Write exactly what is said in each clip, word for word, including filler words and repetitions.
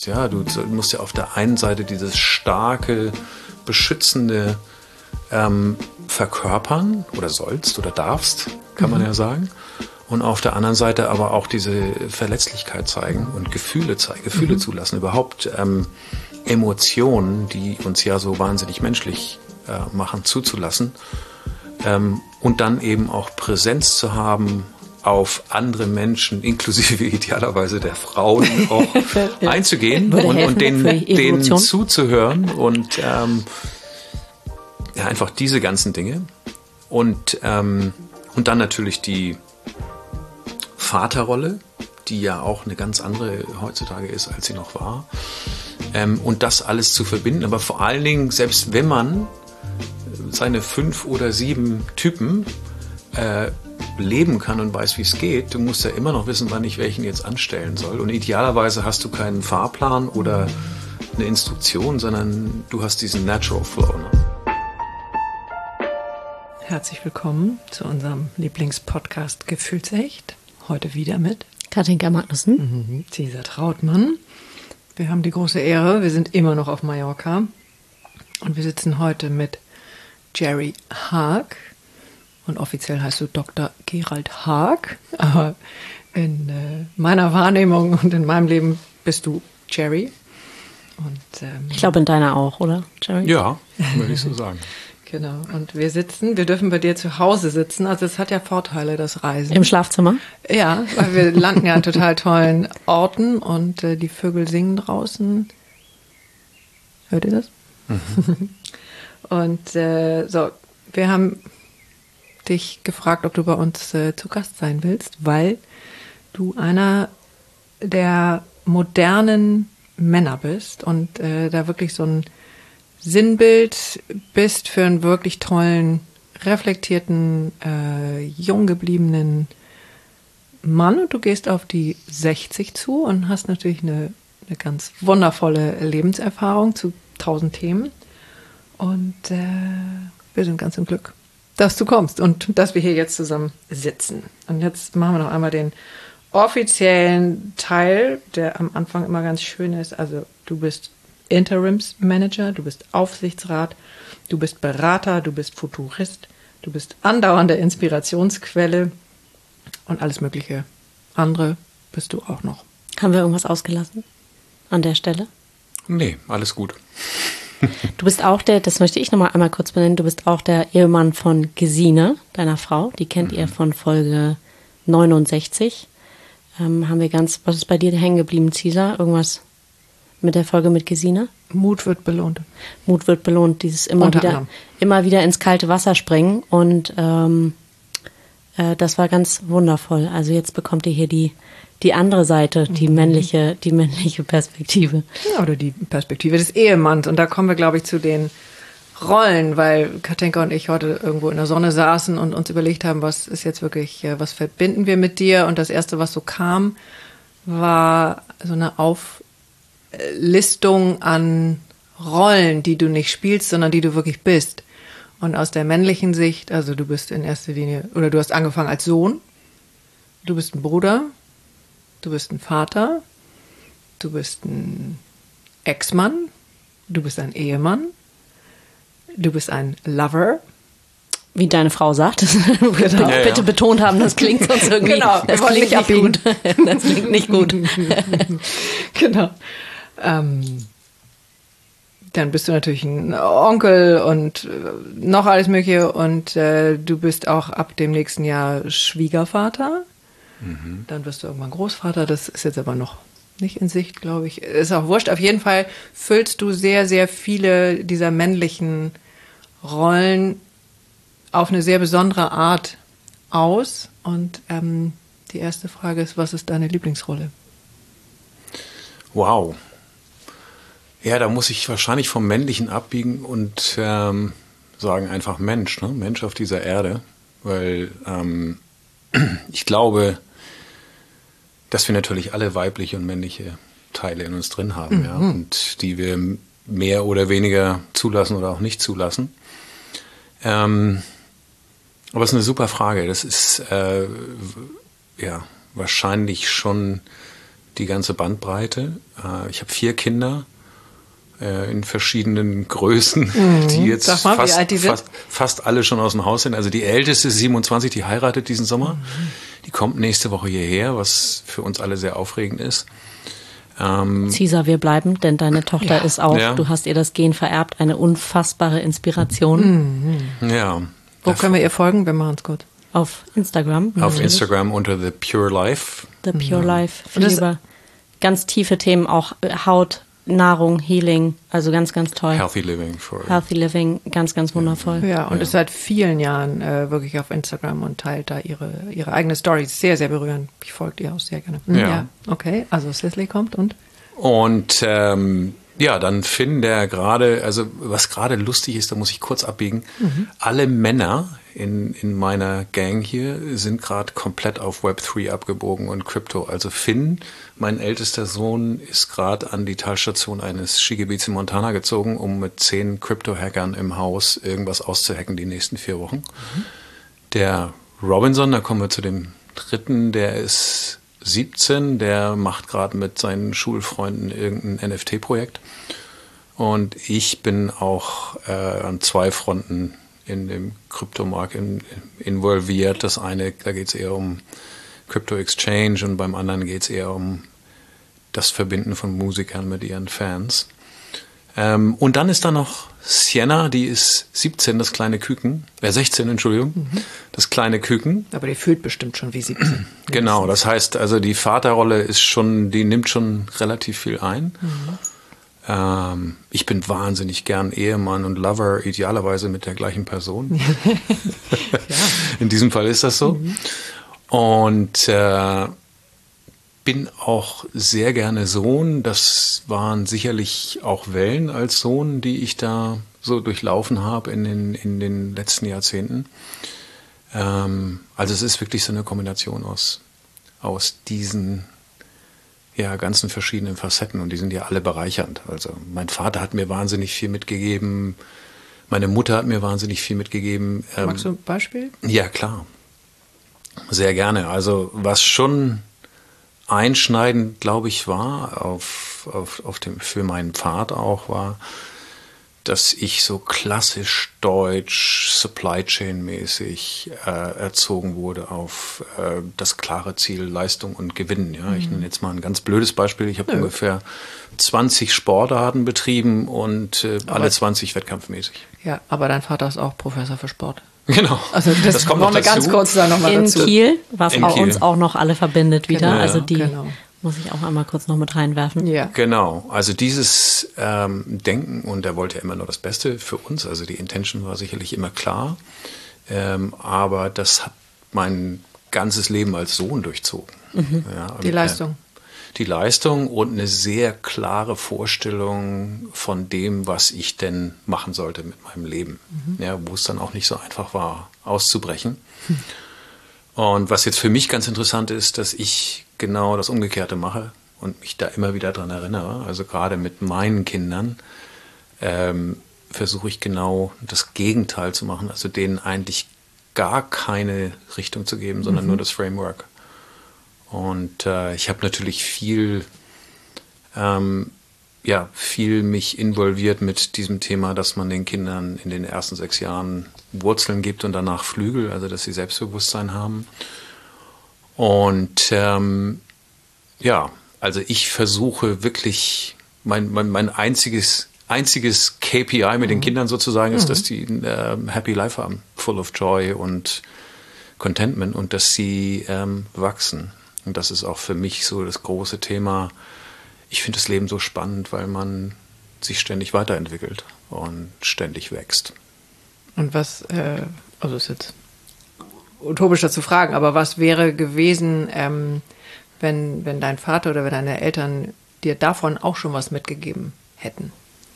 Ja, du musst ja auf der einen Seite dieses starke, beschützende ähm, verkörpern oder sollst oder darfst, kann mhm. man ja sagen. Und auf der anderen Seite aber auch diese Verletzlichkeit zeigen und Gefühle zeigen, Gefühle mhm. zulassen, überhaupt ähm, Emotionen, die uns ja so wahnsinnig menschlich äh, machen, zuzulassen. Ähm, und dann eben auch Präsenz zu haben, auf andere Menschen, inklusive idealerweise der Frauen, auch ja. einzugehen und, und denen, denen zuzuhören und ähm, ja, einfach diese ganzen Dinge. Und, ähm, und dann natürlich die Vaterrolle, die ja auch eine ganz andere heutzutage ist, als sie noch war. Ähm, und das alles zu verbinden. Aber vor allen Dingen, selbst wenn man seine fünf oder sieben Typen äh, leben kann und weiß, wie es geht, du musst ja immer noch wissen, wann ich welchen jetzt anstellen soll. Und idealerweise hast du keinen Fahrplan oder eine Instruktion, sondern du hast diesen Natural Flow. Ne? Herzlich willkommen zu unserem Lieblingspodcast Gefühlsecht. Heute wieder mit Katinka Magnussen, mhm. Cesar Trautmann. Wir haben die große Ehre, wir sind immer noch auf Mallorca und wir sitzen heute mit Jerry Haag. Und offiziell heißt du Doktor Gerald Haag, aber in äh, meiner Wahrnehmung und in meinem Leben bist du Jerry. Und, ähm, ich glaube in deiner auch, oder, Jerry? Ja, würde ich so sagen. Genau, und wir sitzen, wir dürfen bei dir zu Hause sitzen, also es hat ja Vorteile, das Reisen. Im Schlafzimmer? Ja, weil wir landen ja an total tollen Orten und äh, die Vögel singen draußen. Hört ihr das? Mhm. Und äh, so, wir haben dich gefragt, ob du bei uns äh, zu Gast sein willst, weil du einer der modernen Männer bist und äh, da wirklich so ein Sinnbild bist für einen wirklich tollen, reflektierten, äh, jung gebliebenen Mann. Und du gehst auf die sechzig zu und hast natürlich eine, eine ganz wundervolle Lebenserfahrung zu tausend Themen. Und äh, wir sind ganz im Glück, dass du kommst und dass wir hier jetzt zusammen sitzen. Und jetzt machen wir noch einmal den offiziellen Teil, der am Anfang immer ganz schön ist. Also du bist Interimsmanager, du bist Aufsichtsrat, du bist Berater, du bist Futurist, du bist andauernde Inspirationsquelle und alles mögliche andere bist du auch noch. Haben wir irgendwas ausgelassen an der Stelle? Nee, alles gut. Du bist auch der, das möchte ich nochmal einmal kurz benennen, du bist auch der Ehemann von Gesine, deiner Frau. Die kennt mhm. ihr von Folge neunundsechzig. Ähm, haben wir ganz, was ist bei dir hängen geblieben, Cesar? Irgendwas mit der Folge mit Gesine? Mut wird belohnt. Mut wird belohnt, dieses immer Unter wieder, anderem. immer wieder ins kalte Wasser springen. Und ähm, äh, das war ganz wundervoll. Also jetzt bekommt ihr hier die Die andere Seite, die mhm. männliche, die männliche Perspektive. Ja, oder die Perspektive des Ehemanns. Und da kommen wir, glaube ich, zu den Rollen, weil Katinka und ich heute irgendwo in der Sonne saßen und uns überlegt haben, was ist jetzt wirklich, was verbinden wir mit dir? Und das Erste, was so kam, war so eine Auflistung an Rollen, die du nicht spielst, sondern die du wirklich bist. Und aus der männlichen Sicht, also du bist in erster Linie, oder du hast angefangen als Sohn, du bist ein Bruder, du bist ein Vater, du bist ein Ex-Mann, du bist ein Ehemann, du bist ein Lover. Wie deine Frau sagt. Genau. Bitte ja. betont haben, das klingt sonst irgendwie, genau, das klingt nicht, nicht gut. Das klingt nicht gut. Genau. Ähm, dann bist du natürlich ein Onkel und noch alles Mögliche und äh, du bist auch ab dem nächsten Jahr Schwiegervater. Mhm. Dann wirst du irgendwann Großvater, das ist jetzt aber noch nicht in Sicht, glaube ich. Ist auch wurscht. Auf jeden Fall füllst du sehr, sehr viele dieser männlichen Rollen auf eine sehr besondere Art aus. Und ähm, die erste Frage ist, was ist deine Lieblingsrolle? Wow. Ja, da muss ich wahrscheinlich vom Männlichen abbiegen und ähm, sagen einfach Mensch, ne? Mensch auf dieser Erde. Weil ähm, ich glaube, dass wir natürlich alle weibliche und männliche Teile in uns drin haben, mhm. ja, und die wir mehr oder weniger zulassen oder auch nicht zulassen. Ähm, aber es ist eine super Frage. Das ist äh, ja wahrscheinlich schon die ganze Bandbreite. Äh, ich habe vier Kinder äh, in verschiedenen Größen, mhm. die jetzt Sag mal, fast, wie alt die sind? fast, fast alle schon aus dem Haus sind. Also die älteste ist siebenundzwanzig, die heiratet diesen Sommer. Mhm. Die kommt nächste Woche hierher, was für uns alle sehr aufregend ist. Ähm, Cesar, wir bleiben, denn deine Tochter ja. ist auch, ja. du hast ihr das Gen vererbt, eine unfassbare Inspiration. Mhm. Ja. Wo können wir ihr folgen? Wir machen es gut. Auf Instagram. Auf natürlich. Instagram unter The Pure Life. The Pure Mhm. Life. Und das- Viel über ganz tiefe Themen, auch Haut, Nahrung, Healing, also ganz, ganz toll. Healthy Living for Healthy Living, ganz, ganz wundervoll. Ja, und Ja. ist seit vielen Jahren äh, wirklich auf Instagram und teilt da ihre, ihre eigene Story. Sehr, sehr berührend. Ich folge ihr auch sehr gerne. Mhm, Ja. Okay, also Cicely kommt und? Und ähm, ja, dann Finn, der gerade, also was gerade lustig ist, da muss ich kurz abbiegen, mhm. alle Männer in, in meiner Gang hier sind gerade komplett auf Web drei abgebogen und Krypto. Also Finn, mein ältester Sohn, ist gerade an die Talstation eines Skigebiets in Montana gezogen, um mit zehn Krypto-Hackern im Haus irgendwas auszuhacken die nächsten vier Wochen. Mhm. Der Robinson, da kommen wir zu dem dritten, der ist siebzehn, der macht gerade mit seinen Schulfreunden irgendein N F T-Projekt. Und ich bin auch äh, an zwei Fronten in dem Kryptomarkt in, involviert. Das eine, da geht es eher um Crypto Exchange und beim anderen geht es eher um das Verbinden von Musikern mit ihren Fans. Ähm, und dann ist da noch Sienna, die ist siebzehn, das kleine Küken, äh sechzehn, Entschuldigung, mhm. das kleine Küken. Aber die fühlt bestimmt schon wie siebzehn. Genau, das heißt, also die Vaterrolle ist schon, die nimmt schon relativ viel ein. Mhm. Ähm, ich bin wahnsinnig gern Ehemann und Lover, idealerweise mit der gleichen Person. ja. In diesem Fall ist das so. Mhm. Und äh, bin auch sehr gerne Sohn. Das waren sicherlich auch Wellen als Sohn, die ich da so durchlaufen habe in den, in den letzten Jahrzehnten. Ähm, also es ist wirklich so eine Kombination aus, aus diesen ja, ganzen verschiedenen Facetten und die sind ja alle bereichernd. Also mein Vater hat mir wahnsinnig viel mitgegeben, meine Mutter hat mir wahnsinnig viel mitgegeben. Ähm, Magst du ein Beispiel? Ja, klar. Sehr gerne. Also was schon einschneidend, glaube ich, war, auf, auf, auf dem, für meinen Pfad auch, war, dass ich so klassisch deutsch, Supply Chain mäßig äh, erzogen wurde auf äh, das klare Ziel Leistung und Gewinnen. Ja? Ich nenne jetzt mal ein ganz blödes Beispiel. Ich habe ja. ungefähr zwanzig Sportarten betrieben und äh, alle zwanzig wettkampfmäßig. Ja, aber dein Vater ist auch Professor für Sport. Genau. Also das, das kommt wollen wir ganz kurz da nochmal dazu. In Kiel, was In auch Kiel. uns auch noch alle verbindet wieder. Genau, also die genau. muss ich auch einmal kurz noch mit reinwerfen. Ja. Genau. Also dieses ähm, Denken, und er wollte ja immer nur das Beste für uns, also die Intention war sicherlich immer klar, ähm, aber das hat mein ganzes Leben als Sohn durchzogen. Mhm. Ja, die Leistung. Die Leistung und eine sehr klare Vorstellung von dem, was ich denn machen sollte mit meinem Leben. Mhm. Ja, wo es dann auch nicht so einfach war, auszubrechen. Mhm. Und was jetzt für mich ganz interessant ist, dass ich genau das Umgekehrte mache und mich da immer wieder dran erinnere. Also gerade mit meinen Kindern ähm, versuche ich genau das Gegenteil zu machen, also denen eigentlich gar keine Richtung zu geben, sondern mhm. nur das Framework. Und äh, ich habe natürlich viel, ähm, ja, viel mich involviert mit diesem Thema, dass man den Kindern in den ersten sechs Jahren Wurzeln gibt und danach Flügel, also dass sie Selbstbewusstsein haben. Und ähm, ja, also ich versuche wirklich, mein, mein, mein einziges, einziges K P I mit mhm. den Kindern sozusagen ist, mhm. dass die ein äh, Happy Life haben, full of joy und Contentment und dass sie ähm, wachsen. Und das ist auch für mich so das große Thema. Ich finde das Leben so spannend, weil man sich ständig weiterentwickelt und ständig wächst. Und was, äh, also ist jetzt utopisch dazu fragen, aber was wäre gewesen, ähm, wenn, wenn dein Vater oder wenn deine Eltern dir davon auch schon was mitgegeben hätten?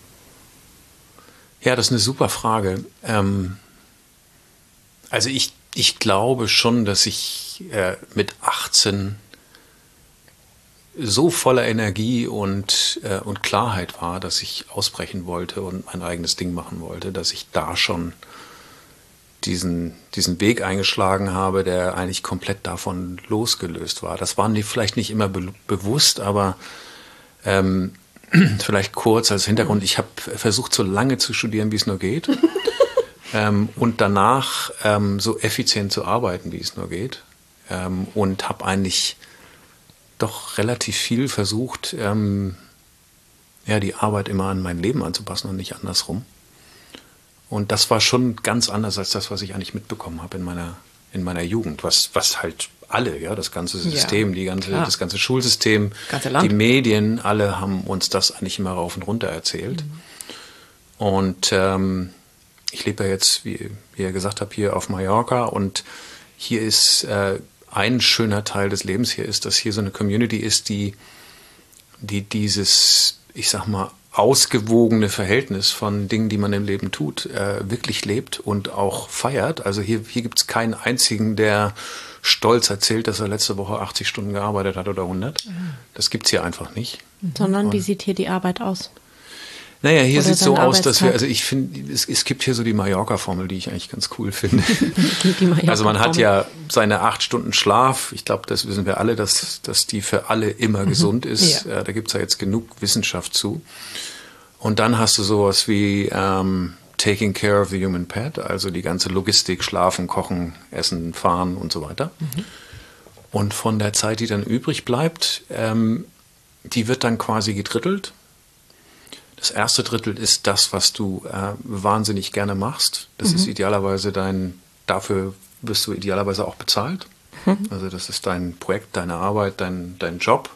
Ja, das ist eine super Frage. Ähm, also ich Ich glaube schon, dass ich äh, mit achtzehn so voller Energie und, äh, und Klarheit war, dass ich ausbrechen wollte und mein eigenes Ding machen wollte, dass ich da schon diesen, diesen Weg eingeschlagen habe, der eigentlich komplett davon losgelöst war. Das war nicht, vielleicht nicht immer be- bewusst, aber ähm, vielleicht kurz als Hintergrund. Ich habe versucht, so lange zu studieren, wie es nur geht. ähm, und danach ähm, so effizient zu arbeiten, wie es nur geht. Ähm, und habe eigentlich doch relativ viel versucht, ähm, ja, die Arbeit immer an mein Leben anzupassen und nicht andersrum. Und das war schon ganz anders als das, was ich eigentlich mitbekommen habe in meiner, in meiner Jugend. Was, was halt alle, ja, das ganze System, Ja, die ganze, klar. das ganze Schulsystem, Ganze Land. die Medien, alle haben uns das eigentlich immer rauf und runter erzählt. Mhm. Und ähm, ich lebe ja jetzt, wie, wie ihr gesagt habt, hier auf Mallorca. Und hier ist äh, ein schöner Teil des Lebens hier ist, dass hier so eine Community ist, die, die dieses, ich sag mal, ausgewogene Verhältnis von Dingen, die man im Leben tut, äh, wirklich lebt und auch feiert. Also hier, hier gibt es keinen einzigen, der stolz erzählt, dass er letzte Woche achtzig Stunden gearbeitet hat oder hundert. Das gibt's hier einfach nicht. Sondern und, wie sieht hier die Arbeit aus? Naja, hier Oder sieht es so dein aus, dass wir, Arbeitstag? also ich finde, es, es gibt hier so die Mallorca-Formel, die ich eigentlich ganz cool finde. Die Mallorca-Formel. Also man hat ja seine acht Stunden Schlaf. Ich glaube, das wissen wir alle, dass, dass die für alle immer gesund ist. Ja. Äh, da gibt es ja jetzt genug Wissenschaft zu. Und dann hast du sowas wie ähm, Taking Care of the Human Pet, also die ganze Logistik, Schlafen, Kochen, Essen, Fahren und so weiter. Mhm. Und von der Zeit, die dann übrig bleibt, ähm, die wird dann quasi gedrittelt. Das erste Drittel ist das, was du äh, wahnsinnig gerne machst. Das mhm. ist idealerweise dein, dafür wirst du idealerweise auch bezahlt. Mhm. Also das ist dein Projekt, deine Arbeit, dein, dein Job.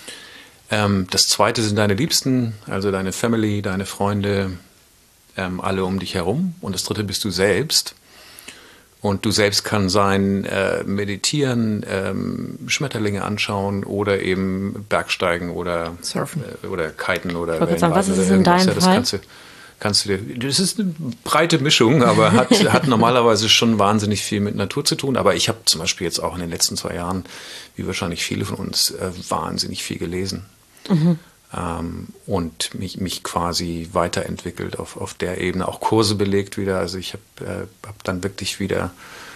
Ähm, das zweite sind deine Liebsten, also deine Family, deine Freunde, ähm, alle um dich herum. Und das dritte bist du selbst. Und du selbst kann sein, äh, meditieren, ähm, Schmetterlinge anschauen oder eben Bergsteigen oder Surfen. Äh, oder kiten oder wollte sagen, was ist es in irgendwas. deinem Ja, das Fall? kannst du, kannst du dir. Das ist eine breite Mischung, aber hat, hat normalerweise schon wahnsinnig viel mit Natur zu tun. Aber ich habe zum Beispiel jetzt auch in den letzten zwei Jahren, wie wahrscheinlich viele von uns, äh, wahnsinnig viel gelesen. Mhm. Ähm, und mich, mich quasi weiterentwickelt auf, auf der Ebene, auch Kurse belegt wieder. Also ich habe äh, hab dann wirklich wieder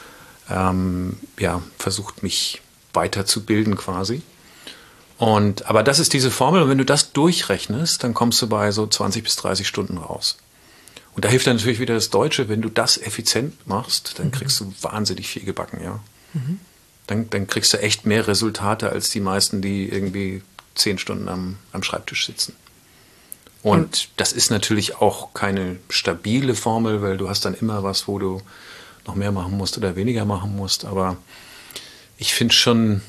ähm, ja, versucht, mich weiterzubilden quasi. Und, aber das ist diese Formel, und wenn du das durchrechnest, dann kommst du bei so zwanzig bis dreißig Stunden raus. Und da hilft dann natürlich wieder das Deutsche, wenn du das effizient machst, dann kriegst du wahnsinnig viel gebacken, ja. Mhm. Dann, dann kriegst du echt mehr Resultate als die meisten, die irgendwie zehn Stunden am, am Schreibtisch sitzen. Und, Und das ist natürlich auch keine stabile Formel, weil du hast dann immer was, wo du noch mehr machen musst oder weniger machen musst. Aber ich finde schon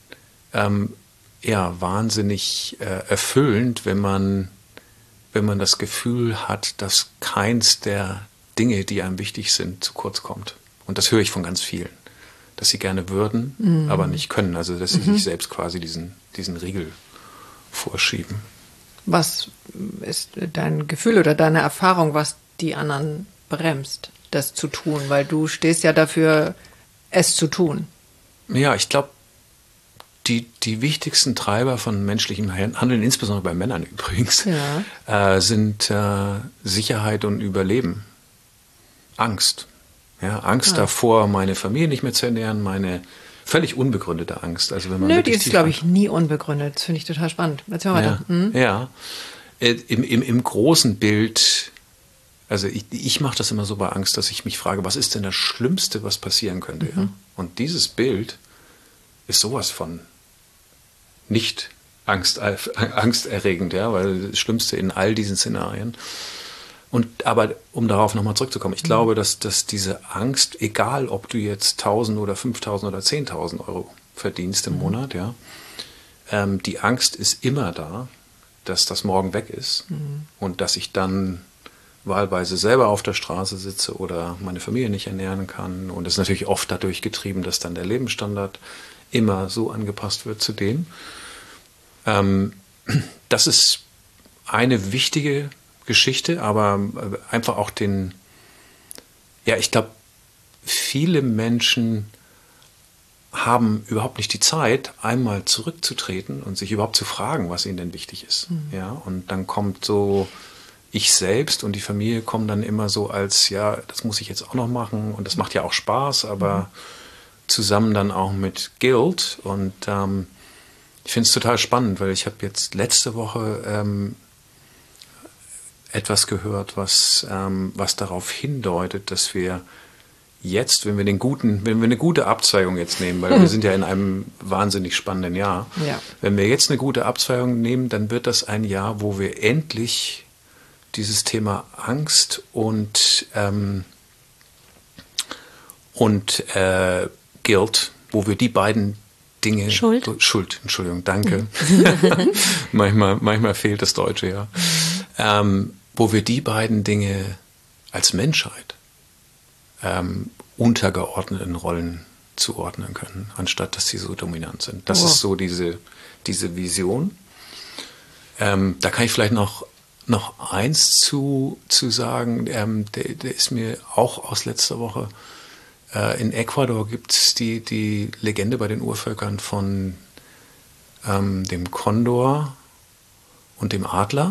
ähm, ja, wahnsinnig äh, erfüllend, wenn man, wenn man das Gefühl hat, dass keins der Dinge, die einem wichtig sind, zu kurz kommt. Und das höre ich von ganz vielen. Dass sie gerne würden, mhm. aber nicht können. Also dass sie mhm. sich selbst quasi diesen, diesen Riegel vorschieben. Was ist dein Gefühl oder deine Erfahrung, was die anderen bremst, das zu tun? Weil du stehst ja dafür, es zu tun. Ja, ich glaube, die, die wichtigsten Treiber von menschlichem Handeln, insbesondere bei Männern übrigens, ja. äh, sind äh, Sicherheit und Überleben. Angst. Ja, Angst ah. davor, meine Familie nicht mehr zu ernähren, meine völlig unbegründete Angst. Also wenn man Nö, die ist, glaube ich, nie unbegründet. Das finde ich total spannend. Erzähl mal weiter. Ja, hm? ja. Äh, im, im, im großen Bild, also ich, ich mache das immer so bei Angst, dass ich mich frage, was ist denn das Schlimmste, was passieren könnte? Mhm. Ja? Und dieses Bild ist sowas von nicht Angst, angsterregend, ja, weil das Schlimmste in all diesen Szenarien. Und aber um darauf nochmal zurückzukommen, ich mhm. glaube, dass, dass diese Angst, egal ob du jetzt tausend oder fünftausend oder zehntausend Euro verdienst im mhm. Monat, ja, ähm, die Angst ist immer da, dass das morgen weg ist mhm. und dass ich dann wahlweise selber auf der Straße sitze oder meine Familie nicht ernähren kann. Und das ist natürlich oft dadurch getrieben, dass dann der Lebensstandard immer so angepasst wird zu dem. Ähm, das ist eine wichtige Geschichte, aber einfach auch den, ja, ich glaube, viele Menschen haben überhaupt nicht die Zeit, einmal zurückzutreten und sich überhaupt zu fragen, was ihnen denn wichtig ist. Mhm. Ja, und dann kommt so ich selbst und die Familie kommen dann immer so als, ja, das muss ich jetzt auch noch machen und das macht ja auch Spaß, aber mhm. zusammen dann auch mit Guilt. Und ähm, ich finde es total spannend, weil ich habe jetzt letzte Woche ähm, etwas gehört, was, ähm, was darauf hindeutet, dass wir jetzt, wenn wir den guten, wenn wir eine gute Abzweigung jetzt nehmen, weil wir sind ja in einem wahnsinnig spannenden Jahr, ja. wenn wir jetzt eine gute Abzweigung nehmen, dann wird das ein Jahr, wo wir endlich dieses Thema Angst und ähm, und äh, Guilt, wo wir die beiden Dinge Schuld, Schuld, Entschuldigung, danke. manchmal, manchmal fehlt das Deutsche, ja. Ähm, wo wir die beiden Dinge als Menschheit ähm, untergeordneten Rollen zuordnen können, anstatt dass sie so dominant sind. Das oh. ist so diese, diese Vision. Ähm, da kann ich vielleicht noch, noch eins zu, zu sagen, ähm, der, der ist mir auch aus letzter Woche. Äh, in Ecuador gibt es die, die Legende bei den Urvölkern von ähm, dem Kondor und dem Adler.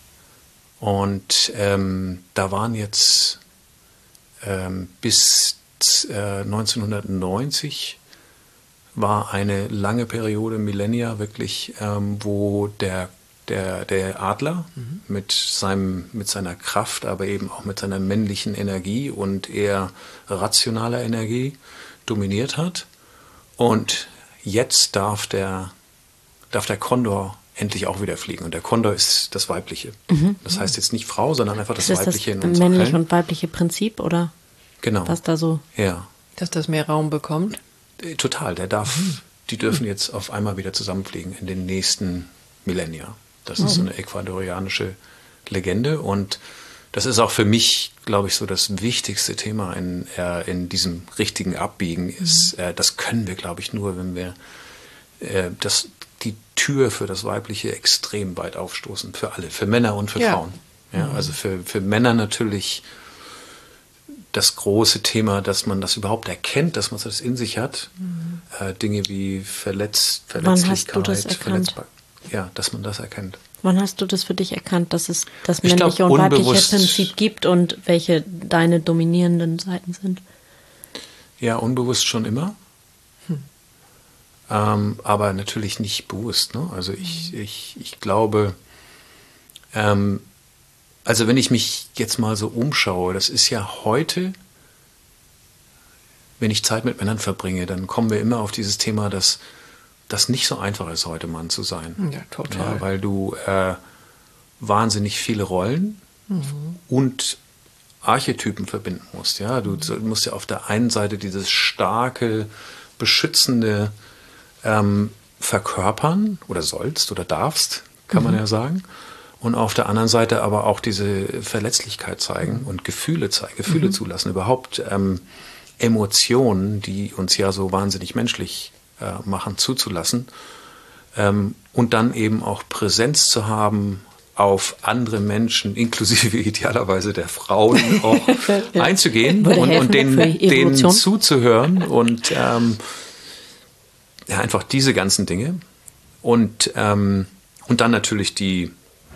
Und ähm, da waren jetzt ähm, bis äh, neunzehnhundertneunzig war eine lange Periode, Millennia wirklich, ähm, wo der, der, der Adler mhm. mit, seinem, mit seiner Kraft, aber eben auch mit seiner männlichen Energie und eher rationaler Energie dominiert hat. Und jetzt darf der, darf der Kondor endlich auch wieder fliegen. Und der Kondor ist das Weibliche. Mhm. Das heißt jetzt nicht Frau, sondern einfach das, das Weibliche das in unserem männliche und weibliche Prinzip, oder? Genau. Was da so? Ja. Dass das mehr Raum bekommt? Total. Der darf, mhm. die dürfen jetzt auf einmal wieder zusammenfliegen in den nächsten Millennia. Das mhm. ist so eine ecuadorianische Legende. Und das ist auch für mich, glaube ich, so das wichtigste Thema in, äh, in diesem richtigen Abbiegen ist, mhm. äh, das können wir, glaube ich, nur, wenn wir äh, das die Tür für das Weibliche extrem weit aufstoßen, für alle, für Männer und für ja. Frauen. Ja, mhm. Also für, für Männer natürlich das große Thema, dass man das überhaupt erkennt, dass man das in sich hat. Mhm. Äh, Dinge wie Verletz, Verletzlichkeit, Wann hast du das Verletzbar. Ja, dass man das erkennt. Wann hast du das für dich erkannt, dass es das männliche glaub, und weibliche Prinzip gibt und welche deine dominierenden Seiten sind? Ja, unbewusst schon immer. Ähm, aber natürlich nicht bewusst. Ne? Also ich, ich, ich glaube, ähm, also wenn ich mich jetzt mal so umschaue, das ist ja heute, wenn ich Zeit mit Männern verbringe, dann kommen wir immer auf dieses Thema, dass das nicht so einfach ist, heute Mann zu sein. Ja, total. Ja, weil du äh, wahnsinnig viele Rollen mhm. und Archetypen verbinden musst. Ja? Du musst ja auf der einen Seite dieses starke, beschützende Ähm, verkörpern oder sollst oder darfst, kann mhm. man ja sagen. Und auf der anderen Seite aber auch diese Verletzlichkeit zeigen und Gefühle zeigen, Gefühle mhm. zulassen, überhaupt ähm, Emotionen, die uns ja so wahnsinnig menschlich äh, machen, zuzulassen. Ähm, und dann eben auch Präsenz zu haben, auf andere Menschen, inklusive idealerweise der Frauen, auch ja. einzugehen und, und denen, denen zuzuhören und ähm, ja, einfach diese ganzen Dinge. Und, ähm, und dann natürlich die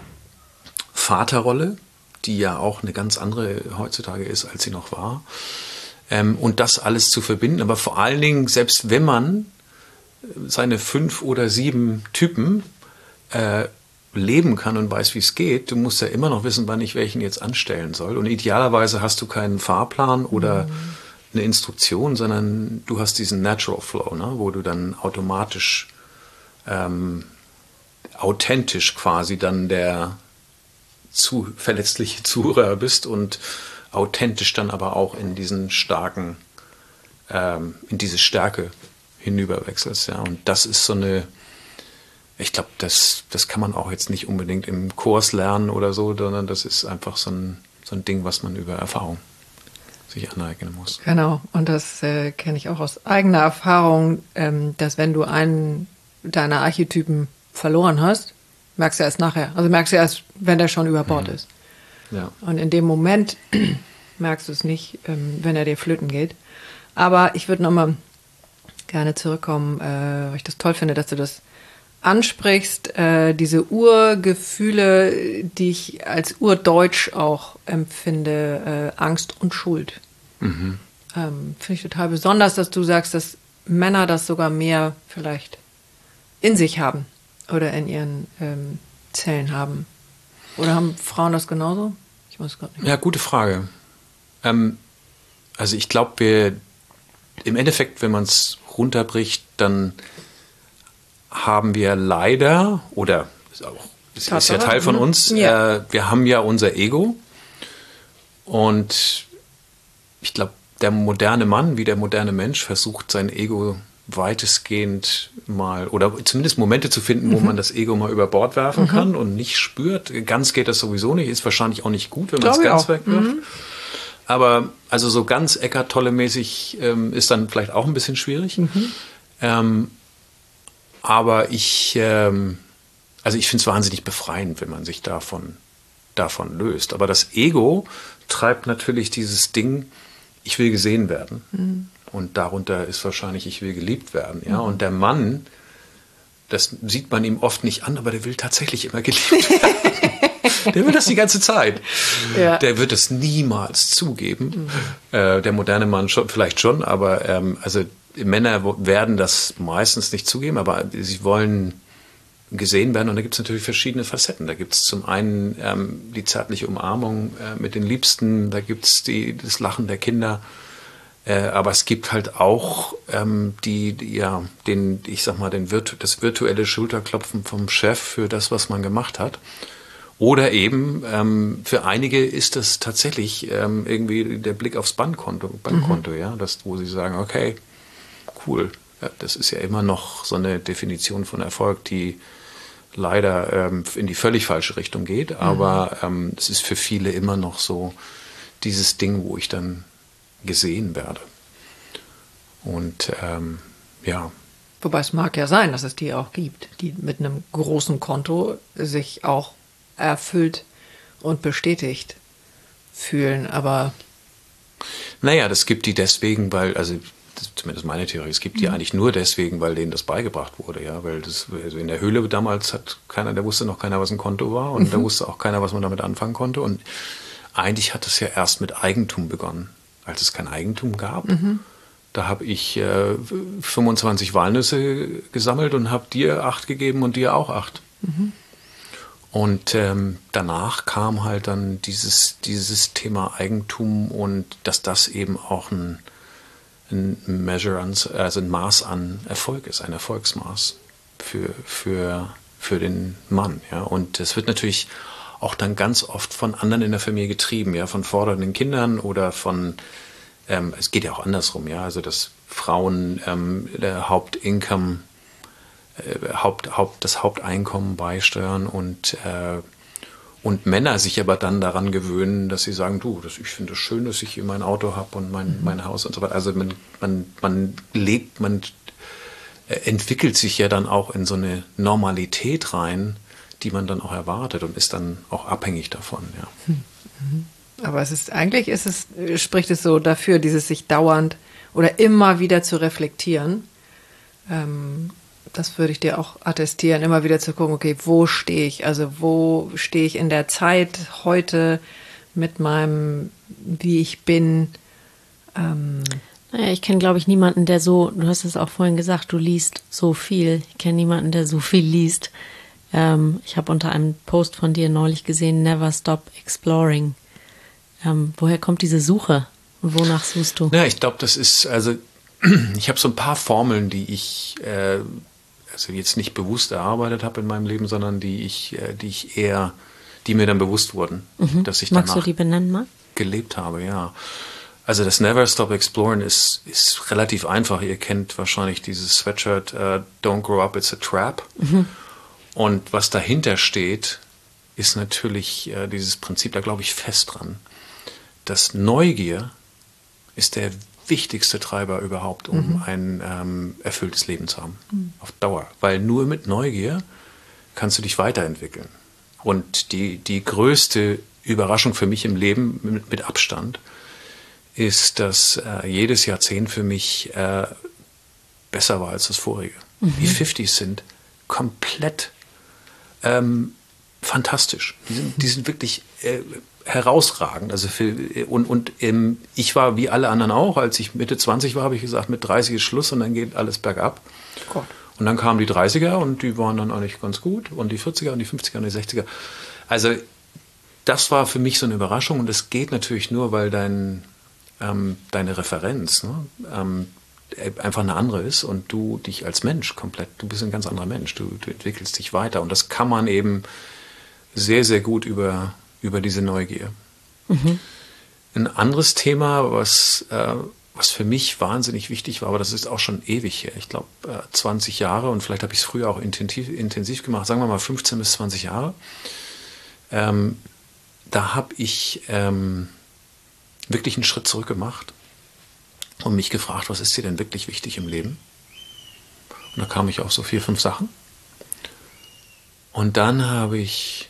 Vaterrolle, die ja auch eine ganz andere heutzutage ist, als sie noch war. Ähm, und das alles zu verbinden. Aber vor allen Dingen, selbst wenn man seine fünf oder sieben Typen äh, leben kann und weiß, wie es geht, du musst ja immer noch wissen, wann ich welchen jetzt anstellen soll. Und idealerweise hast du keinen Fahrplan oder mhm. eine Instruktion, sondern du hast diesen Natural Flow, ne, wo du dann automatisch, ähm, authentisch quasi dann der zu verletzliche Zuhörer bist und authentisch dann aber auch in diesen starken, ähm, in diese Stärke hinüberwechselst. Ja. Und das ist so eine, ich glaube, das, das kann man auch jetzt nicht unbedingt im Kurs lernen oder so, sondern das ist einfach so ein, so ein Ding, was man über Erfahrung sich aneignen muss. Genau, und das äh, kenne ich auch aus eigener Erfahrung, ähm, dass wenn du einen deiner Archetypen verloren hast, merkst du erst nachher. Also merkst du erst, wenn der schon über Bord mhm. ist. Ja. Und in dem Moment merkst du es nicht, ähm, wenn er dir flöten geht. Aber ich würde nochmal gerne zurückkommen, äh, weil ich das toll finde, dass du das ansprichst, äh, diese Urgefühle, die ich als urdeutsch auch empfinde, äh, Angst und Schuld. Mhm. Ähm, finde ich total besonders, dass du sagst, dass Männer das sogar mehr vielleicht in sich haben oder in ihren ähm, Zellen haben. Oder haben Frauen das genauso? Ich weiß gar nicht. Ja, gute Frage. Ähm, also ich glaube, wir im Endeffekt, wenn man es runterbricht, dann haben wir leider, oder ist, auch, ist, ist ja Teil von uns, ja. äh, wir haben ja unser Ego. Und ich glaube, der moderne Mann, wie der moderne Mensch, versucht sein Ego weitestgehend mal, oder zumindest Momente zu finden, wo mhm. man das Ego mal über Bord werfen mhm. kann und nicht spürt. Ganz geht das sowieso nicht, ist wahrscheinlich auch nicht gut, wenn man es ganz wegwirft. Mhm. Aber also so ganz Eckhart Tolle-mäßig ähm, ist dann vielleicht auch ein bisschen schwierig. Mhm. Ähm, aber ich, ähm, also ich finde es wahnsinnig befreiend, wenn man sich davon, davon löst. Aber das Ego treibt natürlich dieses Ding, ich will gesehen werden. Mhm. Und darunter ist wahrscheinlich, ich will geliebt werden. Ja? Mhm. Und der Mann, das sieht man ihm oft nicht an, aber der will tatsächlich immer geliebt werden. Der will das die ganze Zeit. Ja. Der wird es niemals zugeben. Mhm. Äh, der moderne Mann schon, vielleicht schon, aber ähm, also Männer werden das meistens nicht zugeben, aber sie wollen gesehen werden. Und da gibt es natürlich verschiedene Facetten. Da gibt es zum einen ähm, die zärtliche Umarmung äh, mit den Liebsten, da gibt es das Lachen der Kinder. Äh, aber es gibt halt auch ähm, die, die, ja, den, ich sag mal, den Virtu- das virtuelle Schulterklopfen vom Chef für das, was man gemacht hat. Oder eben, ähm, für einige ist das tatsächlich ähm, irgendwie der Blick aufs Bankkonto, Bankkonto, mhm. ja, das, wo sie sagen, okay, cool. Ja, das ist ja immer noch so eine Definition von Erfolg, die leider ähm, in die völlig falsche Richtung geht. Aber ähm, es ist für viele immer noch so dieses Ding, wo ich dann gesehen werde. Und ähm, ja. Wobei es mag ja sein, dass es die auch gibt, die mit einem großen Konto sich auch erfüllt und bestätigt fühlen, aber naja, das gibt die deswegen, weil, also das ist zumindest meine Theorie, es gibt die mhm. eigentlich nur deswegen, weil denen das beigebracht wurde, ja, weil das, also in der Höhle damals hat keiner, da wusste noch keiner, was ein Konto war und mhm. da wusste auch keiner, was man damit anfangen konnte und eigentlich hat es ja erst mit Eigentum begonnen, als es kein Eigentum gab. Mhm. Da habe ich äh, fünfundzwanzig Walnüsse gesammelt und habe dir acht gegeben und dir auch acht. Mhm. Und ähm, danach kam halt dann dieses, dieses Thema Eigentum und dass das eben auch ein, ein Measure, an, also ein Maß an Erfolg ist, ein Erfolgsmaß für, für, für den Mann. Ja? Und es wird natürlich auch dann ganz oft von anderen in der Familie getrieben, ja, von fordernden Kindern oder von, ähm, es geht ja auch andersrum, ja, also dass Frauen ähm, der Hauptincome Haupt, Haupt, das Haupteinkommen beisteuern und, äh, und Männer sich aber dann daran gewöhnen, dass sie sagen, du, das, ich finde es schön, dass ich hier mein Auto habe und mein, mhm. mein Haus und so weiter. Also man, man, man lebt, man entwickelt sich ja dann auch in so eine Normalität rein, die man dann auch erwartet und ist dann auch abhängig davon. Ja. Mhm. Aber es ist eigentlich ist es, spricht es so dafür, dieses sich dauernd oder immer wieder zu reflektieren. Ähm, Das würde ich dir auch attestieren, immer wieder zu gucken, okay, wo stehe ich? Also wo stehe ich in der Zeit heute mit meinem, wie ich bin? Ähm naja, ich kenne, glaube ich, niemanden, der so, du hast es auch vorhin gesagt, du liest so viel. Ich kenne niemanden, der so viel liest. Ähm, ich habe unter einem Post von dir neulich gesehen, Never Stop Exploring. Ähm, woher kommt diese Suche? Und wonach suchst du? Ja, ich glaube, das ist, also ich habe so ein paar Formeln, die ich äh, also jetzt nicht bewusst erarbeitet habe in meinem Leben, sondern die ich, die ich eher, die mir dann bewusst wurden, mhm. dass ich danach Magst du die benennen mal? Gelebt habe, ja. Also das Never Stop Exploring ist, ist relativ einfach. Ihr kennt wahrscheinlich dieses Sweatshirt uh, Don't Grow Up, It's a Trap. Mhm. Und was dahinter steht, ist natürlich äh, dieses Prinzip, da glaube ich fest dran, dass Neugier ist der wichtigste Treiber überhaupt, um mhm. ein ähm, erfülltes Leben zu haben. Mhm. Auf Dauer. Weil nur mit Neugier kannst du dich weiterentwickeln. Und die, die größte Überraschung für mich im Leben mit, mit Abstand ist, dass äh, jedes Jahrzehnt für mich äh, besser war als das vorige. Mhm. Die fünfziger sind komplett ähm, fantastisch. Die sind, die sind wirklich äh, herausragend. Also für, und und ähm, ich war wie alle anderen auch, als ich Mitte zwanzig war, habe ich gesagt, mit dreißig ist Schluss und dann geht alles bergab. Gott. Und dann kamen die dreißiger und die waren dann eigentlich ganz gut und die vierziger und die fünfziger und die sechziger. Also das war für mich so eine Überraschung und das geht natürlich nur, weil dein, ähm, deine Referenz ne, ähm, einfach eine andere ist und du dich als Mensch komplett, du bist ein ganz anderer Mensch, du, du entwickelst dich weiter und das kann man eben sehr, sehr gut über, über diese Neugier. Mhm. Ein anderes Thema, was, äh, was für mich wahnsinnig wichtig war, aber das ist auch schon ewig her, ich glaube äh, zwanzig Jahre und vielleicht habe ich es früher auch intensiv, intensiv gemacht, sagen wir mal fünfzehn bis zwanzig Jahre. Ähm, da habe ich ähm, wirklich einen Schritt zurück gemacht und mich gefragt, was ist dir denn wirklich wichtig im Leben? Und da kam ich auf so vier, fünf Sachen. Und dann habe ich